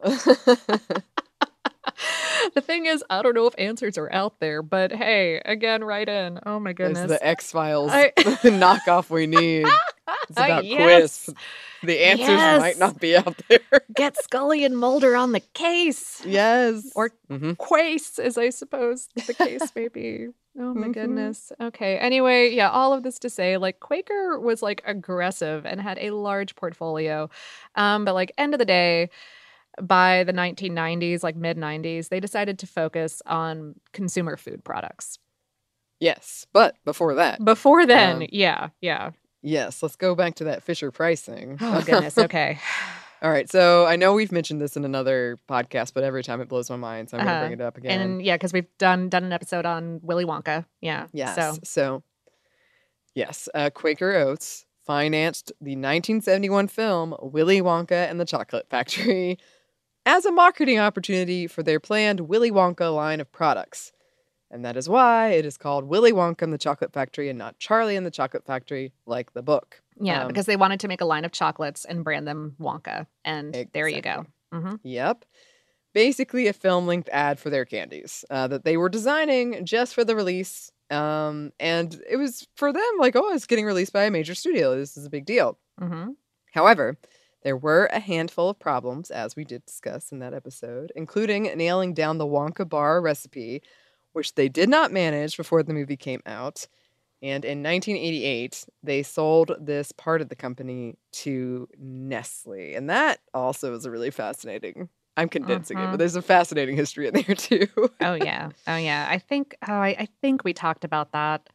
Speaker 9: The thing is, I don't know if answers are out there, but hey, again, write in. Oh my
Speaker 2: There's
Speaker 9: goodness.
Speaker 2: the X-Files
Speaker 9: I-
Speaker 2: knockoff we need. It's about
Speaker 9: Yes.
Speaker 2: Quisp. The answers
Speaker 9: Yes.
Speaker 2: might not be out there.
Speaker 9: Get Scully and Mulder on the case.
Speaker 2: Yes.
Speaker 9: Or
Speaker 2: Mhm.
Speaker 9: Quace, as I suppose the case may be. Oh my
Speaker 2: Mhm.
Speaker 9: goodness. Okay. Anyway, yeah, all of this to say, like, Quaker was like aggressive and had a large portfolio. Um, but like end of the day, by the nineteen nineties, like mid nineties, they decided to focus on consumer food products.
Speaker 2: Yes, but before that,
Speaker 9: Before then,
Speaker 2: Um,
Speaker 9: yeah, yeah.
Speaker 2: yes, let's go back to that Fisher Price thing.
Speaker 9: Oh goodness. Okay.
Speaker 2: All right, so I know we've mentioned this in another podcast, but every time it blows my mind, so I'm going to
Speaker 9: Uh-huh.
Speaker 2: bring it up again.
Speaker 9: And yeah, because we've done done an episode on Willy Wonka. Yeah.
Speaker 2: Yes.
Speaker 9: So
Speaker 2: So, yes, uh, Quaker Oats financed the nineteen seventy-one film Willy Wonka and the Chocolate Factory as a marketing opportunity for their planned Willy Wonka line of products. And that is why it is called Willy Wonka and the Chocolate Factory and not Charlie and the Chocolate Factory like the book.
Speaker 9: Yeah,
Speaker 2: Um,
Speaker 9: because they wanted to make a line of chocolates and brand them Wonka. And there you go.
Speaker 2: Exactly.
Speaker 9: hmm
Speaker 2: Yep. Basically a film-length ad for their candies uh, that they were designing just for the release. Um, and it was for them like, oh, it's getting released by a major studio. This is a big deal.
Speaker 9: hmm
Speaker 2: However, there were a handful of problems, as we did discuss in that episode, including nailing down the Wonka bar recipe, which they did not manage before the movie came out. And in nineteen eighty-eight, they sold this part of the company to Nestle. And that also is a really fascinating. I'm condensing it,
Speaker 9: Mhm.
Speaker 2: but there's a fascinating history in there too.
Speaker 9: Oh, yeah. Oh, yeah. I think, oh, I, I think we talked about that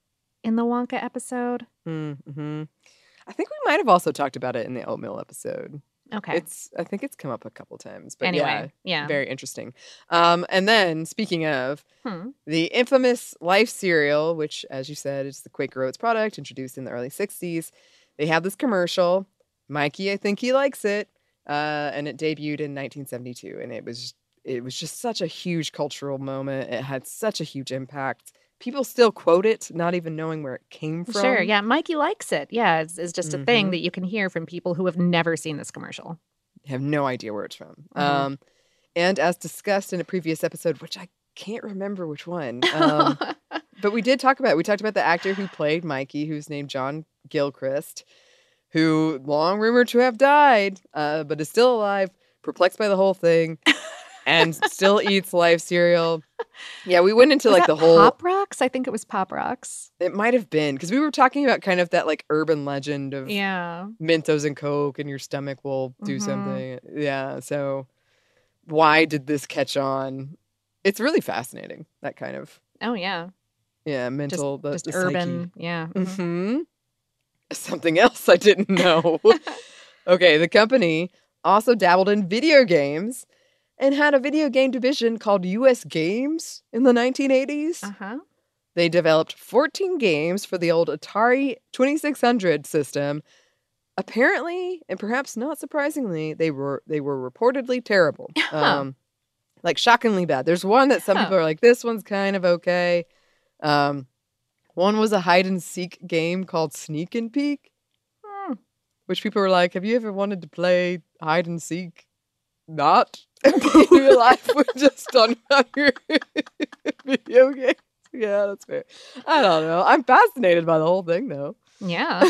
Speaker 9: in the Wonka episode.
Speaker 2: mm-hmm. I think we might have also talked about it in the oatmeal episode.
Speaker 9: Okay.
Speaker 2: It's I think it's come up a couple times, but
Speaker 9: Anyway,
Speaker 2: yeah,
Speaker 9: yeah.
Speaker 2: very interesting. Um, and then speaking of
Speaker 9: Hmm.
Speaker 2: the infamous Life cereal, which, as you said, is the Quaker Oats product introduced in the early sixties, they have this commercial. Mikey, I think he likes it, uh, and it debuted in nineteen seventy-two, and it was it was just such a huge cultural moment. It had such a huge impact. People still quote it, not even knowing where it came from.
Speaker 9: Sure. Yeah. Mikey likes it. Yeah. It's, it's just a
Speaker 2: Mhm.
Speaker 9: thing that you can hear from people who have never seen this commercial.
Speaker 2: Have no idea where it's from.
Speaker 9: Mhm.
Speaker 2: Um, and as discussed in a previous episode, which I can't remember which one, um, but we did talk about it. We talked about the actor who played Mikey, who's named John Gilchrist, who long rumored to have died, uh, but is still alive, perplexed by the whole thing, and still eats Life cereal. Yeah, we went into
Speaker 9: Was
Speaker 2: like
Speaker 9: that
Speaker 2: the whole.
Speaker 9: Pop Rocks? I think it was Pop Rocks.
Speaker 2: It might have been because we were talking about kind of that like urban legend of
Speaker 9: Yeah.
Speaker 2: Mentos and Coke, and your stomach will do
Speaker 9: Mhm.
Speaker 2: something. Yeah. So, why did this catch on? It's really fascinating. That kind of
Speaker 9: Oh, yeah.
Speaker 2: yeah
Speaker 9: Just,
Speaker 2: mental the,
Speaker 9: just
Speaker 2: the
Speaker 9: urban. Yeah. mhm.
Speaker 2: hmm Something else I didn't know. Okay, the company also dabbled in video games and had a video game division called U S Games in the nineteen eighties.
Speaker 9: Uh-huh.
Speaker 2: They developed fourteen games for the old Atari twenty-six hundred system. Apparently, and perhaps not surprisingly, they were they were reportedly terrible.
Speaker 9: Huh.
Speaker 2: Um, like shockingly bad. There's one that some
Speaker 9: Huh.
Speaker 2: people are like, this one's kind of okay. Um, one was a hide and seek game called Sneak and Peek,
Speaker 9: Hmm.
Speaker 2: which people were like, have you ever wanted to play hide and seek? Not in real life, but just on your video games. Yeah, that's fair. I don't know. I'm fascinated by the whole thing, though.
Speaker 9: Yeah.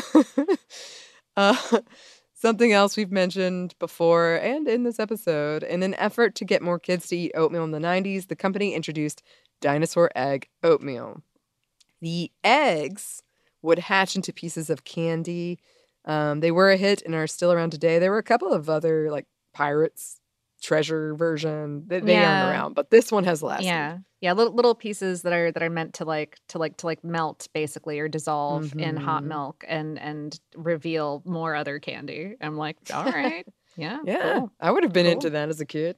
Speaker 2: uh, something else we've mentioned before and in this episode, in an effort to get more kids to eat oatmeal in the nineties, the company introduced dinosaur egg oatmeal. The eggs would hatch into pieces of candy. Um, they were a hit and are still around today. There were a couple of other like Pirates treasure version. They, they
Speaker 9: Yeah.
Speaker 2: aren't around, but this one has lasted.
Speaker 9: Yeah. Yeah. Little little pieces that are that are meant to like to like to like melt basically or dissolve in hot
Speaker 2: Mhm.
Speaker 9: milk and and reveal more other candy. I'm like, all right. Yeah.
Speaker 2: Yeah,
Speaker 9: cool.
Speaker 2: I would have been
Speaker 9: Cool.
Speaker 2: into that as a kid.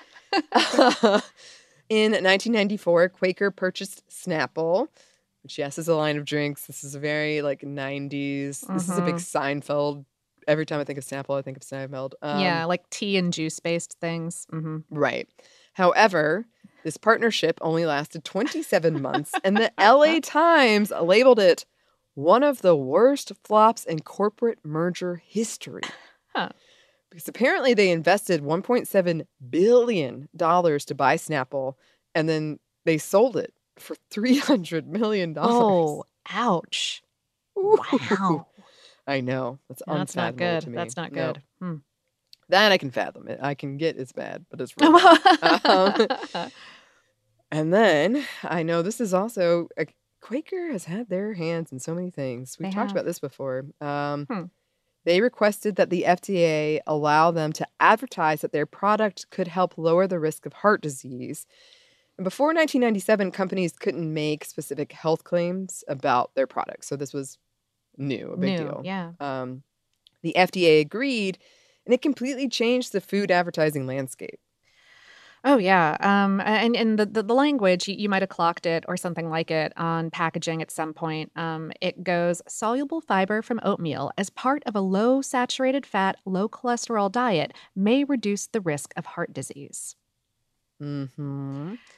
Speaker 2: In nineteen ninety-four, Quaker purchased Snapple, which, yes, is a line of drinks. This is a very, like, nineties. This is a big Seinfeld. Every time I think of Snapple, I think of Seinfeld. Um,
Speaker 9: yeah, like tea and juice based things. hmm
Speaker 2: Right. However, this partnership only lasted twenty-seven months, and the L A Times labeled it one of the worst flops in corporate merger history.
Speaker 9: Huh.
Speaker 2: Because apparently they invested one point seven billion dollars to buy Snapple, and then they sold it for three hundred million dollars.
Speaker 9: Oh, ouch. Wow.
Speaker 2: I know. That's
Speaker 9: That's not
Speaker 2: unfathomable
Speaker 9: good.
Speaker 2: to me.
Speaker 9: That's not
Speaker 2: No.
Speaker 9: good. Hmm.
Speaker 2: That I can fathom it. I can get it's bad, but it's wrong. um, and then I know this is also a, Quaker has had their hands in so many things. We've
Speaker 9: They
Speaker 2: talked
Speaker 9: have.
Speaker 2: about this before. Um,
Speaker 9: Hmm.
Speaker 2: They requested that the F D A allow them to advertise that their product could help lower the risk of heart disease. And before nineteen ninety-seven, companies couldn't make specific health claims about their products. So this was new, a big
Speaker 9: New,
Speaker 2: deal.
Speaker 9: yeah.
Speaker 2: Um, the F D A agreed, and it completely changed the food advertising landscape.
Speaker 9: Oh yeah, um, and and the, the the language you, you might have clocked it or something like it on packaging at some point. Um, it goes soluble fiber from oatmeal as part of a low saturated fat, low cholesterol diet may reduce the risk of heart disease.
Speaker 2: hmm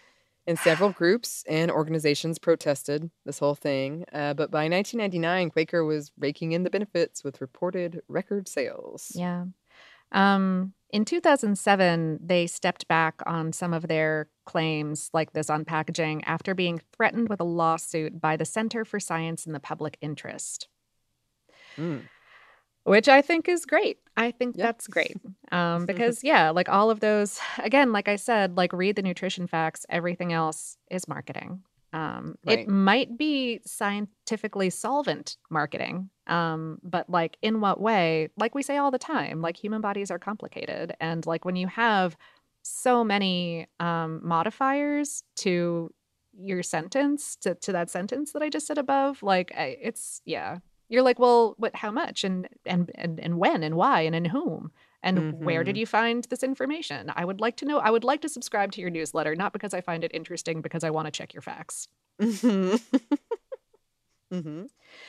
Speaker 2: And several groups and organizations protested this whole thing. Uh, but by nineteen ninety-nine, Quaker was raking in the benefits with reported record sales.
Speaker 9: Yeah. Um, in two thousand seven, they stepped back on some of their claims like this on packaging after being threatened with a lawsuit by the Center for Science in the Public Interest.
Speaker 2: Mm.
Speaker 9: Which I think is great. I think
Speaker 2: Yeah.
Speaker 9: that's great. Um, because, yeah, like all of those, again, like I said, like read the nutrition facts. Everything else is marketing. Um,
Speaker 2: Right.
Speaker 9: It might be scientifically solvent marketing, um, but like in what way? Like we say all the time, like human bodies are complicated. And like when you have so many um, modifiers to your sentence, to, to that sentence that I just said above, like I, it's, yeah. You're like, well, what? How much, and and and and when, and why, and in whom, and where did
Speaker 2: Mhm.
Speaker 9: you find this information? I would like to know. I would like to subscribe to your newsletter, not because I find it interesting, because I want to check your facts.
Speaker 2: Mhm. Mhm.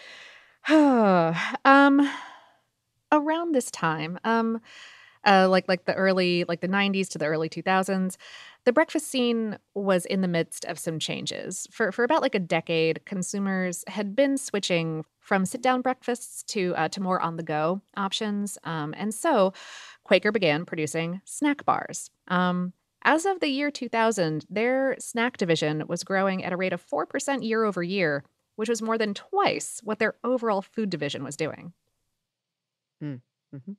Speaker 9: um, around this time, um, uh, like like the early like the nineties to the early two thousands, the breakfast scene was in the midst of some changes. For for about like a decade, consumers had been switching from sit down breakfasts to uh, to more on the go options, um, and so Quaker began producing snack bars. Um, as of the year two thousand, their snack division was growing at a rate of four percent year over year, which was more than twice what their overall food division was doing.
Speaker 2: Mm. Mhm.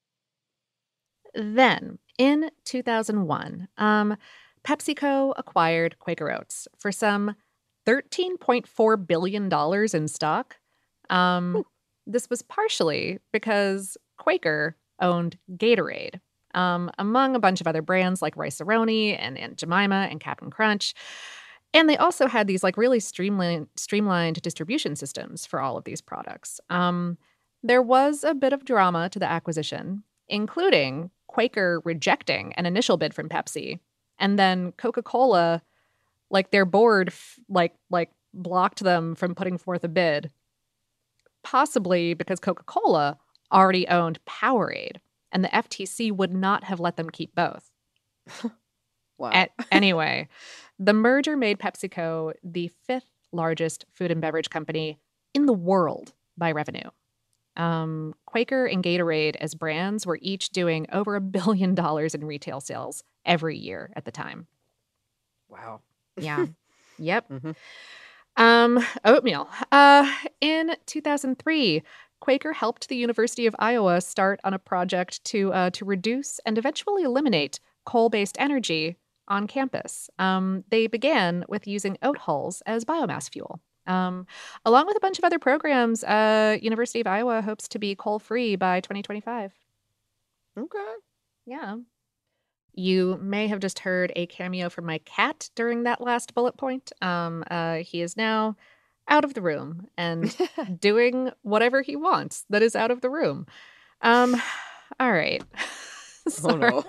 Speaker 9: Then, in two thousand one, um, PepsiCo acquired Quaker Oats for some thirteen point four billion dollars in stock. Um, this was partially because Quaker owned Gatorade, um, among a bunch of other brands like Rice-A-Roni and Aunt Jemima and Cap'n Crunch. And they also had these like really streamlined, streamlined distribution systems for all of these products. Um, there was a bit of drama to the acquisition, including Quaker rejecting an initial bid from Pepsi, and then Coca-Cola, like their board, f- like like blocked them from putting forth a bid, possibly because Coca-Cola already owned Powerade, and the F T C would not have let them keep both.
Speaker 2: Wow.
Speaker 9: At, anyway, the merger made PepsiCo the fifth largest food and beverage company in the world by revenue. Um, Quaker and Gatorade as brands were each doing over a billion dollars in retail sales every year at the time.
Speaker 2: Wow.
Speaker 9: Yeah. Yep.
Speaker 2: Mhm.
Speaker 9: Um, oatmeal. Uh, in two thousand three, Quaker helped the University of Iowa start on a project to uh, to reduce and eventually eliminate coal-based energy on campus. Um, they began with using oat hulls as biomass fuel. Um, along with a bunch of other programs, uh, University of Iowa hopes to be coal-free by twenty twenty-five.
Speaker 2: Okay.
Speaker 9: Yeah. You may have just heard a cameo from my cat during that last bullet point. Um, uh, he is now out of the room and doing whatever he wants that is out of the room. Um, all right.
Speaker 2: Oh no.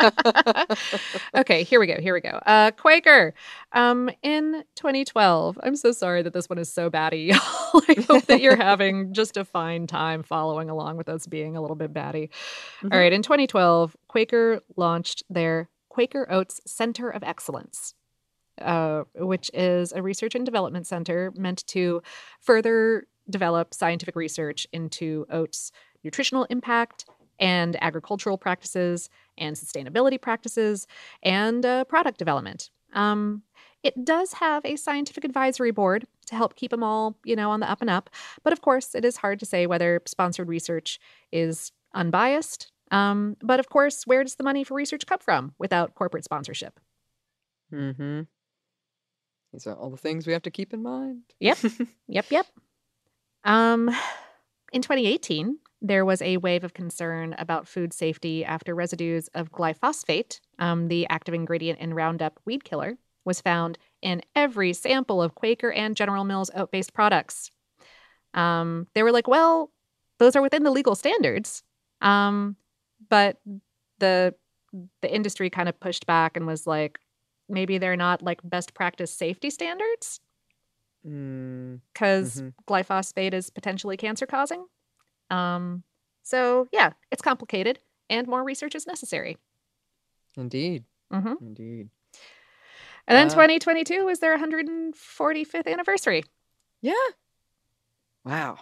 Speaker 9: Okay, here we go. Here we go. Uh, Quaker. Um, in twenty twelve, I'm so sorry that this one is so batty. I hope that you're having just a fine time following along with us being a little bit batty.
Speaker 2: Mhm.
Speaker 9: All right, in twenty twelve, Quaker launched their Quaker Oats Center of Excellence, uh, which is a research and development center meant to further develop scientific research into oats' nutritional impact and agricultural practices and sustainability practices and uh, product development. Um, it does have a scientific advisory board to help keep them all, you know, on the up and up. But of course, it is hard to say whether sponsored research is unbiased. Um, but of course, where does the money for research come from without corporate sponsorship?
Speaker 2: Mm-hmm. These are all the things we have to keep in mind.
Speaker 9: Yep. Yep, yep. Um, in twenty eighteen, there was a wave of concern about food safety after residues of glyphosate, um, the active ingredient in Roundup weed killer, was found in every sample of Quaker and General Mills oat-based products. Um, they were like, well, those are within the legal standards. Um, but the the industry kind of pushed back and was like, maybe they're not like best practice safety standards
Speaker 2: Mm.
Speaker 9: because
Speaker 2: Mhm.
Speaker 9: glyphosate is potentially cancer causing. Um, so yeah, it's complicated and more research is necessary.
Speaker 2: Indeed.
Speaker 9: hmm
Speaker 2: Indeed.
Speaker 9: And then
Speaker 2: Uh,
Speaker 9: twenty twenty-two was their one hundred forty-fifth anniversary.
Speaker 2: Yeah. Wow.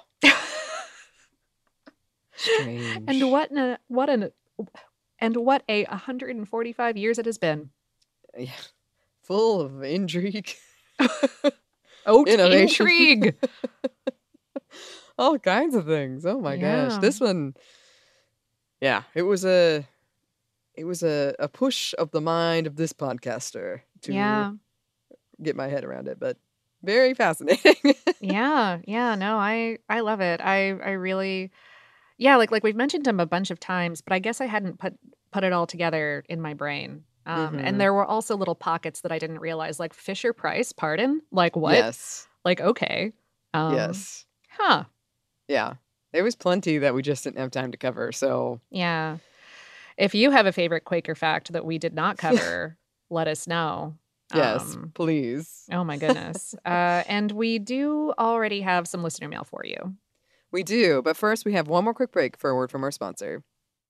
Speaker 2: Strange.
Speaker 9: And what an, what an and what a one hundred forty-five years it has been.
Speaker 2: Yeah. Full of intrigue.
Speaker 9: Oh,
Speaker 2: Innovation.
Speaker 9: intrigue.
Speaker 2: All kinds of things. Oh my
Speaker 9: Yeah.
Speaker 2: gosh. This one, yeah, it was a it was a, a push of the mind of this podcaster to
Speaker 9: Yeah.
Speaker 2: get my head around it, but very fascinating.
Speaker 9: Yeah, yeah, no, I I love it. I I really yeah, like like we've mentioned him a bunch of times, but I guess I hadn't put put it all together in my brain. Um,
Speaker 2: Mhm.
Speaker 9: and there were also little pockets that I didn't realize, like Fisher Price, pardon? Like what?
Speaker 2: Yes.
Speaker 9: Like, okay. Um,
Speaker 2: Yes.
Speaker 9: Huh.
Speaker 2: Yeah. There was plenty that we just didn't have time to cover. So
Speaker 9: Yeah. If you have a favorite Quaker fact that we did not cover, let us know.
Speaker 2: yes,
Speaker 9: Um,
Speaker 2: please.
Speaker 9: oh my goodness. uh, and we do already have some listener mail for you.
Speaker 2: We do. But first, we have one more quick break for a word from our sponsor.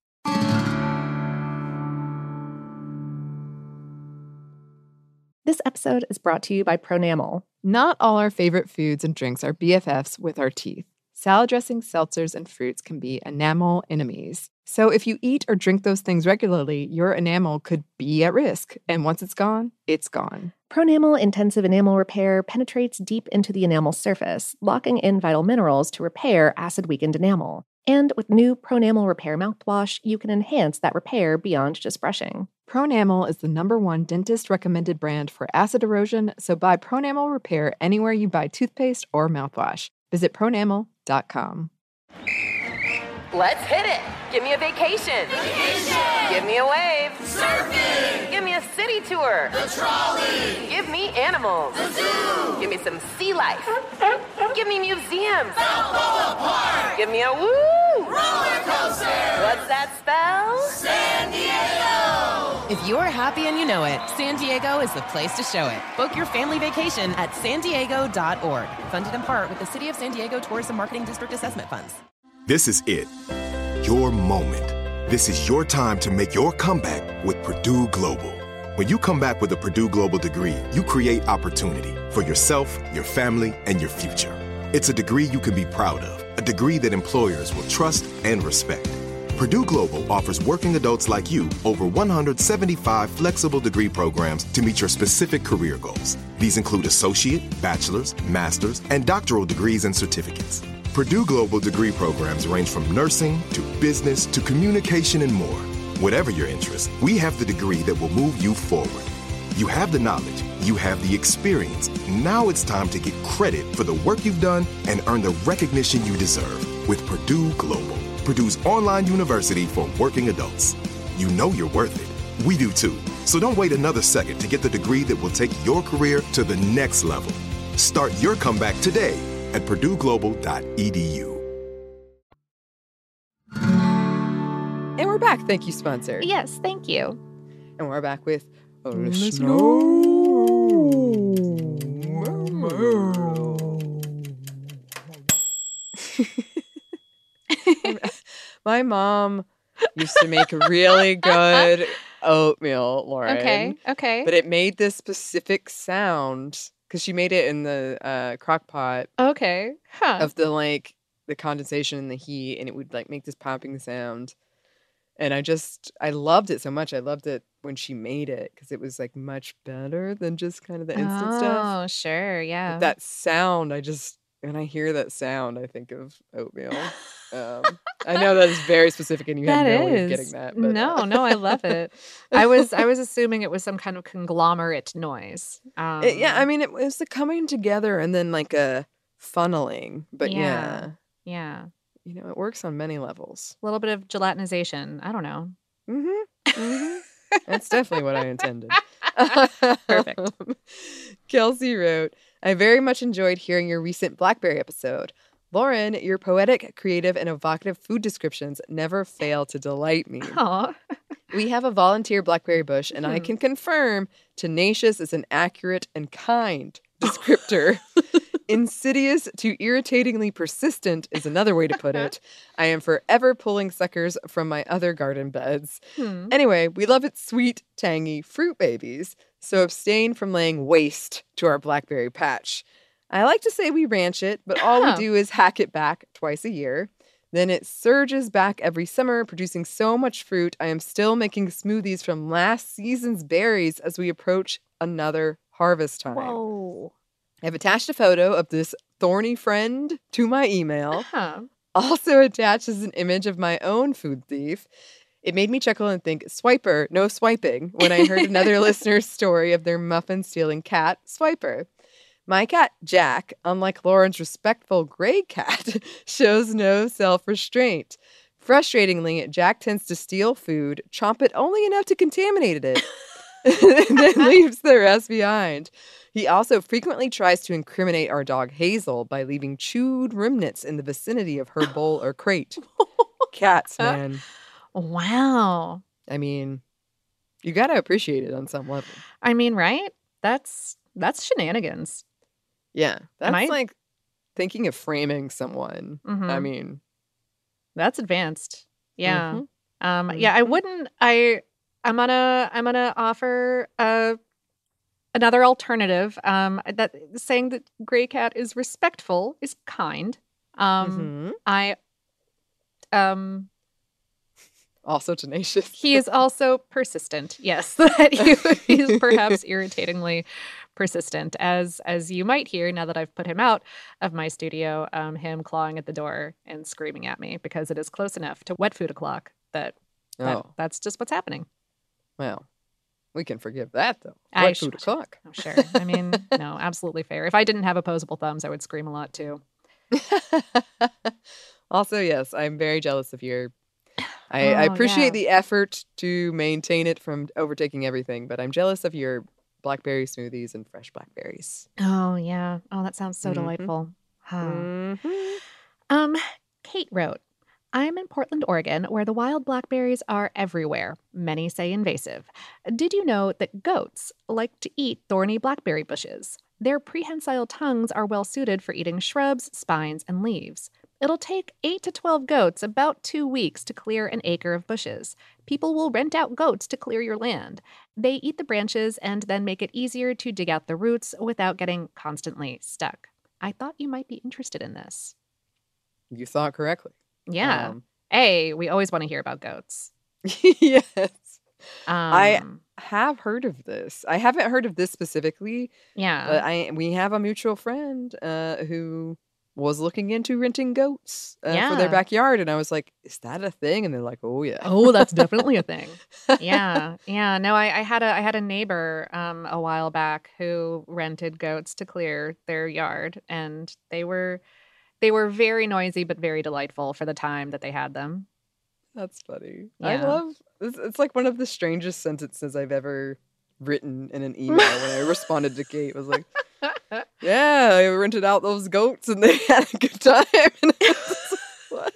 Speaker 1: This episode is brought to you by Pronamel.
Speaker 7: Not all our favorite foods and drinks are B F Fs with our teeth. Salad dressings, seltzers, and fruits can be enamel enemies. So if you eat or drink those things regularly, your enamel could be at risk. And once it's gone, it's gone.
Speaker 1: Pronamel Intensive Enamel Repair penetrates deep into the enamel surface, locking in vital minerals to repair acid-weakened enamel. And with new Pronamel Repair mouthwash, you can enhance that repair beyond just brushing.
Speaker 7: Pronamel is the number one dentist-recommended brand for acid erosion, so buy Pronamel Repair anywhere you buy toothpaste or mouthwash. Visit pronamel dot com.
Speaker 3: Let's hit it. Give me a vacation.
Speaker 4: Vacation.
Speaker 3: Give me a wave.
Speaker 4: Surfing.
Speaker 3: Give me a city tour.
Speaker 4: The trolley.
Speaker 3: Give me animals.
Speaker 4: The zoo.
Speaker 3: Give me some sea life. Give me museums.
Speaker 4: Balboa Park.
Speaker 3: Give me a woo.
Speaker 4: Roller coaster.
Speaker 3: What's that spell?
Speaker 4: San Diego.
Speaker 5: If you're happy and you know it, San Diego is the place to show it. Book your family vacation at san diego dot org. Funded in part with the City of San Diego Tourism Marketing District Assessment Funds.
Speaker 8: This is it. Your moment. This is your time to make your comeback with Purdue Global. When you come back with a Purdue Global degree, you create opportunity for yourself, your family, and your future. It's a degree you can be proud of, a degree that employers will trust and respect. Purdue Global offers working adults like you over one hundred seventy-five flexible degree programs to meet your specific career goals. These include associate, bachelor's, master's, and doctoral degrees and certificates. Purdue Global degree programs range from nursing to business to communication and more. Whatever your interest, we have the degree that will move you forward. You have the knowledge, you have the experience. Now it's time to get credit for the work you've done and earn the recognition you deserve with Purdue Global, Purdue's online university for working adults. You know you're worth it. We do too. So don't wait another second to get the degree that will take your career to the next level. Start your comeback today at purdue global dot e d u.
Speaker 2: And we're back. Thank you, sponsor.
Speaker 9: Yes, thank you.
Speaker 2: And we're back with oh,
Speaker 7: The
Speaker 2: My mom used to make really good oatmeal, Lauren.
Speaker 9: Okay, okay.
Speaker 2: But it made this specific sound because she made it in the uh, crock pot
Speaker 9: okay. Huh.
Speaker 2: of the like the condensation and the heat, and it would like make this popping sound. And I just I loved it so much. I loved it when she made it because it was like much better than just kind of the instant
Speaker 9: oh,
Speaker 2: stuff.
Speaker 9: sure, yeah.
Speaker 2: But that sound, I just when I hear that sound, I think of oatmeal. Um, I know that is very specific, and you
Speaker 9: That
Speaker 2: have no way
Speaker 9: is.
Speaker 2: of getting that. But,
Speaker 9: no,
Speaker 2: uh,
Speaker 9: no, I love it. I was I was assuming it was some kind of conglomerate noise. Um,
Speaker 2: it- yeah, I mean, it was the coming together and then like a funneling. But yeah.
Speaker 9: Yeah. yeah,
Speaker 2: you know, it works on many levels.
Speaker 9: a little bit of gelatinization. I don't know.
Speaker 2: Mm-hmm. mm-hmm. That's definitely what I intended.
Speaker 9: Perfect.
Speaker 2: Kelsey wrote, I very much enjoyed hearing your recent Blackberry episode. Lauren, your poetic, creative, and evocative food descriptions never fail to delight me.
Speaker 9: Aw.
Speaker 2: We have a volunteer Blackberry bush, and I can confirm tenacious is an accurate and kind descriptor. Insidious to irritatingly persistent is another way to put it. I am forever pulling suckers from my other garden beds.
Speaker 9: Hmm.
Speaker 2: Anyway, we love its sweet, tangy fruit babies. so abstain from laying waste to our blackberry patch. I like to say we ranch it, but all we
Speaker 9: Oh.
Speaker 2: do is hack it back twice a year. Then it surges back every summer, producing so much fruit. I am still making smoothies from last season's berries as we approach another harvest time.
Speaker 9: Whoa.
Speaker 2: I've attached a photo of this thorny friend to my email.
Speaker 9: Huh.
Speaker 2: Also attached is an image of my own food thief. It made me chuckle and think, Swiper, no swiping, when I heard another listener's story of their muffin-stealing cat, Swiper. My cat, Jack, unlike Lauren's respectful gray cat, shows no self-restraint. Frustratingly, Jack tends to steal food, chomp it only enough to contaminate it, and then leaves the rest behind. He also frequently tries to incriminate our dog Hazel by leaving chewed remnants in the vicinity of her bowl or crate. Cats, man.
Speaker 9: Wow.
Speaker 2: I mean, you gotta appreciate it on some level.
Speaker 9: I mean, right? That's that's shenanigans.
Speaker 2: Yeah, that's
Speaker 9: I-
Speaker 2: like thinking of framing someone. I
Speaker 9: Mhm.
Speaker 2: mean,
Speaker 9: That's advanced. Yeah.
Speaker 2: Mhm.
Speaker 9: Um yeah, I wouldn't I I'm gonna I'm gonna offer uh another alternative. Um that saying that gray cat is respectful is kind. Um
Speaker 2: mhm.
Speaker 9: I um
Speaker 2: Also tenacious.
Speaker 9: he is also persistent. Yes, that he, he is perhaps irritatingly persistent, as as you might hear now that I've put him out of my studio. Um, him clawing at the door and screaming at me because it is close enough to wet food o'clock that, that
Speaker 2: Oh,
Speaker 9: that's just what's happening.
Speaker 2: well, we can forgive that though.
Speaker 9: I
Speaker 2: What
Speaker 9: sh-
Speaker 2: food o'clock?
Speaker 9: Oh, sure. I mean, no, absolutely fair. If I didn't have opposable thumbs, I would scream a lot too.
Speaker 2: Also, yes, I'm very jealous of your. I, I
Speaker 9: Oh,
Speaker 2: appreciate
Speaker 9: yeah.
Speaker 2: the effort to maintain it from overtaking everything, but I'm jealous of your blackberry smoothies and fresh blackberries.
Speaker 9: Oh yeah. Oh, that sounds so
Speaker 2: Mhm.
Speaker 9: delightful. Huh.
Speaker 2: Mhm.
Speaker 9: Um, Kate wrote, I am in Portland, Oregon, where the wild blackberries are everywhere. Many say invasive. Did you know that goats like to eat thorny blackberry bushes? Their prehensile tongues are well suited for eating shrubs, spines, and leaves. It'll take eight to twelve goats about two weeks to clear an acre of bushes. People will rent out goats to clear your land. They eat the branches and then make it easier to dig out the roots without getting constantly stuck. I thought you might be interested in this.
Speaker 2: You thought correctly.
Speaker 9: Yeah.
Speaker 2: Um,
Speaker 9: A, we always want to hear about goats.
Speaker 2: yes.
Speaker 9: Um,
Speaker 2: I have heard of this. I haven't heard of this specifically,
Speaker 9: yeah.
Speaker 2: but I we have a mutual friend uh, who was looking into renting goats uh, for
Speaker 9: Yeah.
Speaker 2: their backyard, and I was like, "Is that a thing?" And they're like, "Oh yeah."
Speaker 9: Oh, that's definitely a thing. Yeah, yeah. No, I, I had a I had a neighbor um a while back who rented goats to clear their yard, and they were they were very noisy but very delightful for the time that they had them.
Speaker 2: That's funny. I
Speaker 9: Yeah.
Speaker 2: love it's, it's like one of the strangest sentences I've ever written in an email when I responded to Kate. Was like, "Yeah, I rented out those goats and they had a good time." And I was just like, "What?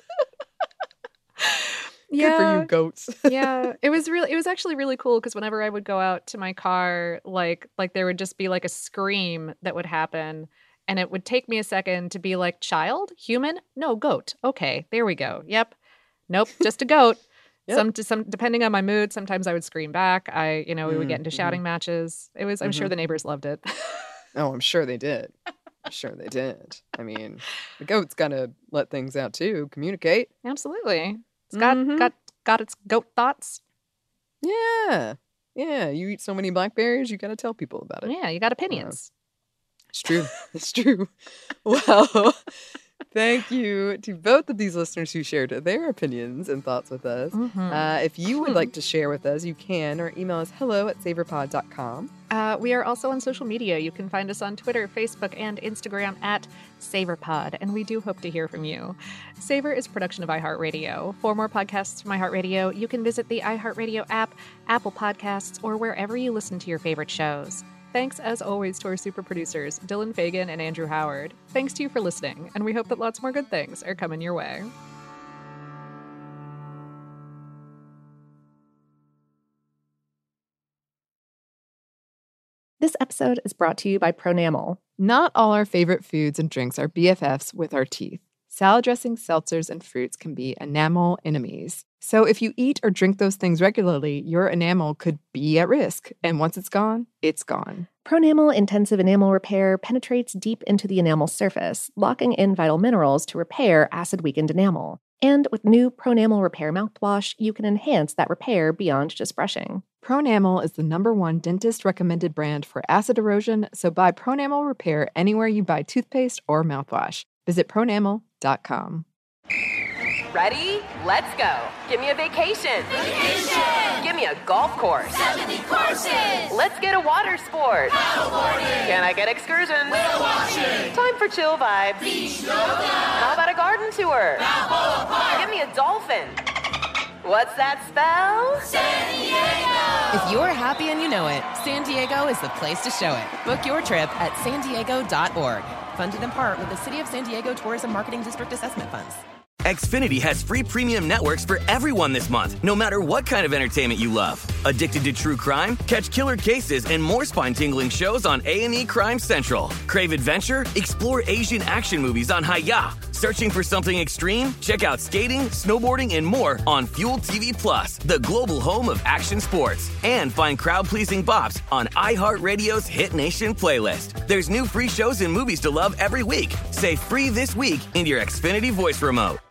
Speaker 2: Good for you, goats."
Speaker 9: Yeah, it was really it was actually really cool because whenever I would go out to my car, like like there would just be like a scream that would happen, and it would take me a second to be like, child, human, no, goat. Okay, there we go. Yep, nope, just a goat.
Speaker 2: Yep.
Speaker 9: Some some depending on my mood, sometimes I would scream back. I you know we would get
Speaker 2: Mm,
Speaker 9: into
Speaker 2: mhm.
Speaker 9: shouting matches. It was I'm sure
Speaker 2: Mhm.
Speaker 9: the neighbors loved it.
Speaker 2: Oh, I'm sure they did. I'm sure they did. I mean, the goat's gotta let things out too, communicate.
Speaker 9: Absolutely, it's got
Speaker 2: Mhm.
Speaker 9: got got its goat thoughts.
Speaker 2: Yeah. Yeah. You eat so many blackberries, you gotta tell people about it.
Speaker 9: Yeah, you got opinions.
Speaker 2: It's true. It's true. Well, thank you to both of these listeners who shared their opinions and thoughts with us.
Speaker 9: Mhm.
Speaker 2: Uh, if you would like to share with us, you can. Our email is hello at saverpod dot com.
Speaker 9: Uh, we are also on social media. You can find us on Twitter, Facebook, and Instagram at SaverPod, and we do hope to hear from you. Savor is a production of iHeartRadio. For more podcasts from iHeartRadio, you can visit the iHeartRadio app, Apple Podcasts, or wherever you listen to your favorite shows. Thanks, as always, to our super producers, Dylan Fagan and Andrew Howard. Thanks to you for listening, and we hope that lots more good things are coming your way.
Speaker 1: This episode is brought to you by Pronamel.
Speaker 7: Not all our favorite foods and drinks are B F Fs with our teeth. Salad dressings, seltzers, and fruits can be enamel enemies. So if you eat or drink those things regularly, your enamel could be at risk. And once it's gone, it's gone.
Speaker 1: Pronamel Intensive Enamel Repair penetrates deep into the enamel surface, locking in vital minerals to repair acid-weakened enamel. And with new Pronamel Repair mouthwash, you can enhance that repair beyond just brushing.
Speaker 7: Pronamel is the number one dentist-recommended brand for acid erosion, so buy Pronamel Repair anywhere you buy toothpaste or mouthwash. Visit pronamel dot com.
Speaker 3: Ready? Let's go. Give me a vacation.
Speaker 4: Vacation!
Speaker 3: Give me a golf course.
Speaker 4: seventy courses!
Speaker 3: Let's get a water sport.
Speaker 4: Paddleboarding!
Speaker 3: Can I get excursions?
Speaker 4: Whale watching!
Speaker 3: Time for chill vibes.
Speaker 4: Beach yoga!
Speaker 3: How about a garden tour?
Speaker 4: Balboa Park!
Speaker 3: Give me a dolphin. What's that spell?
Speaker 4: San Diego!
Speaker 5: If you're happy and you know it, San Diego is the place to show it. Book your trip at san diego dot org. Funded in part with the City of San Diego Tourism Marketing District Assessment Funds.
Speaker 10: Xfinity has free premium networks for everyone this month, no matter what kind of entertainment you love. Addicted to true crime? Catch killer cases and more spine-tingling shows on A and E Crime Central. Crave adventure? Explore Asian action movies on Hi-Ya. Searching for something extreme? Check out skating, snowboarding, and more on Fuel T V Plus, the global home of action sports. And find crowd-pleasing bops on iHeartRadio's Hit Nation playlist. There's new free shows and movies to love every week. Say free this week in your Xfinity voice remote.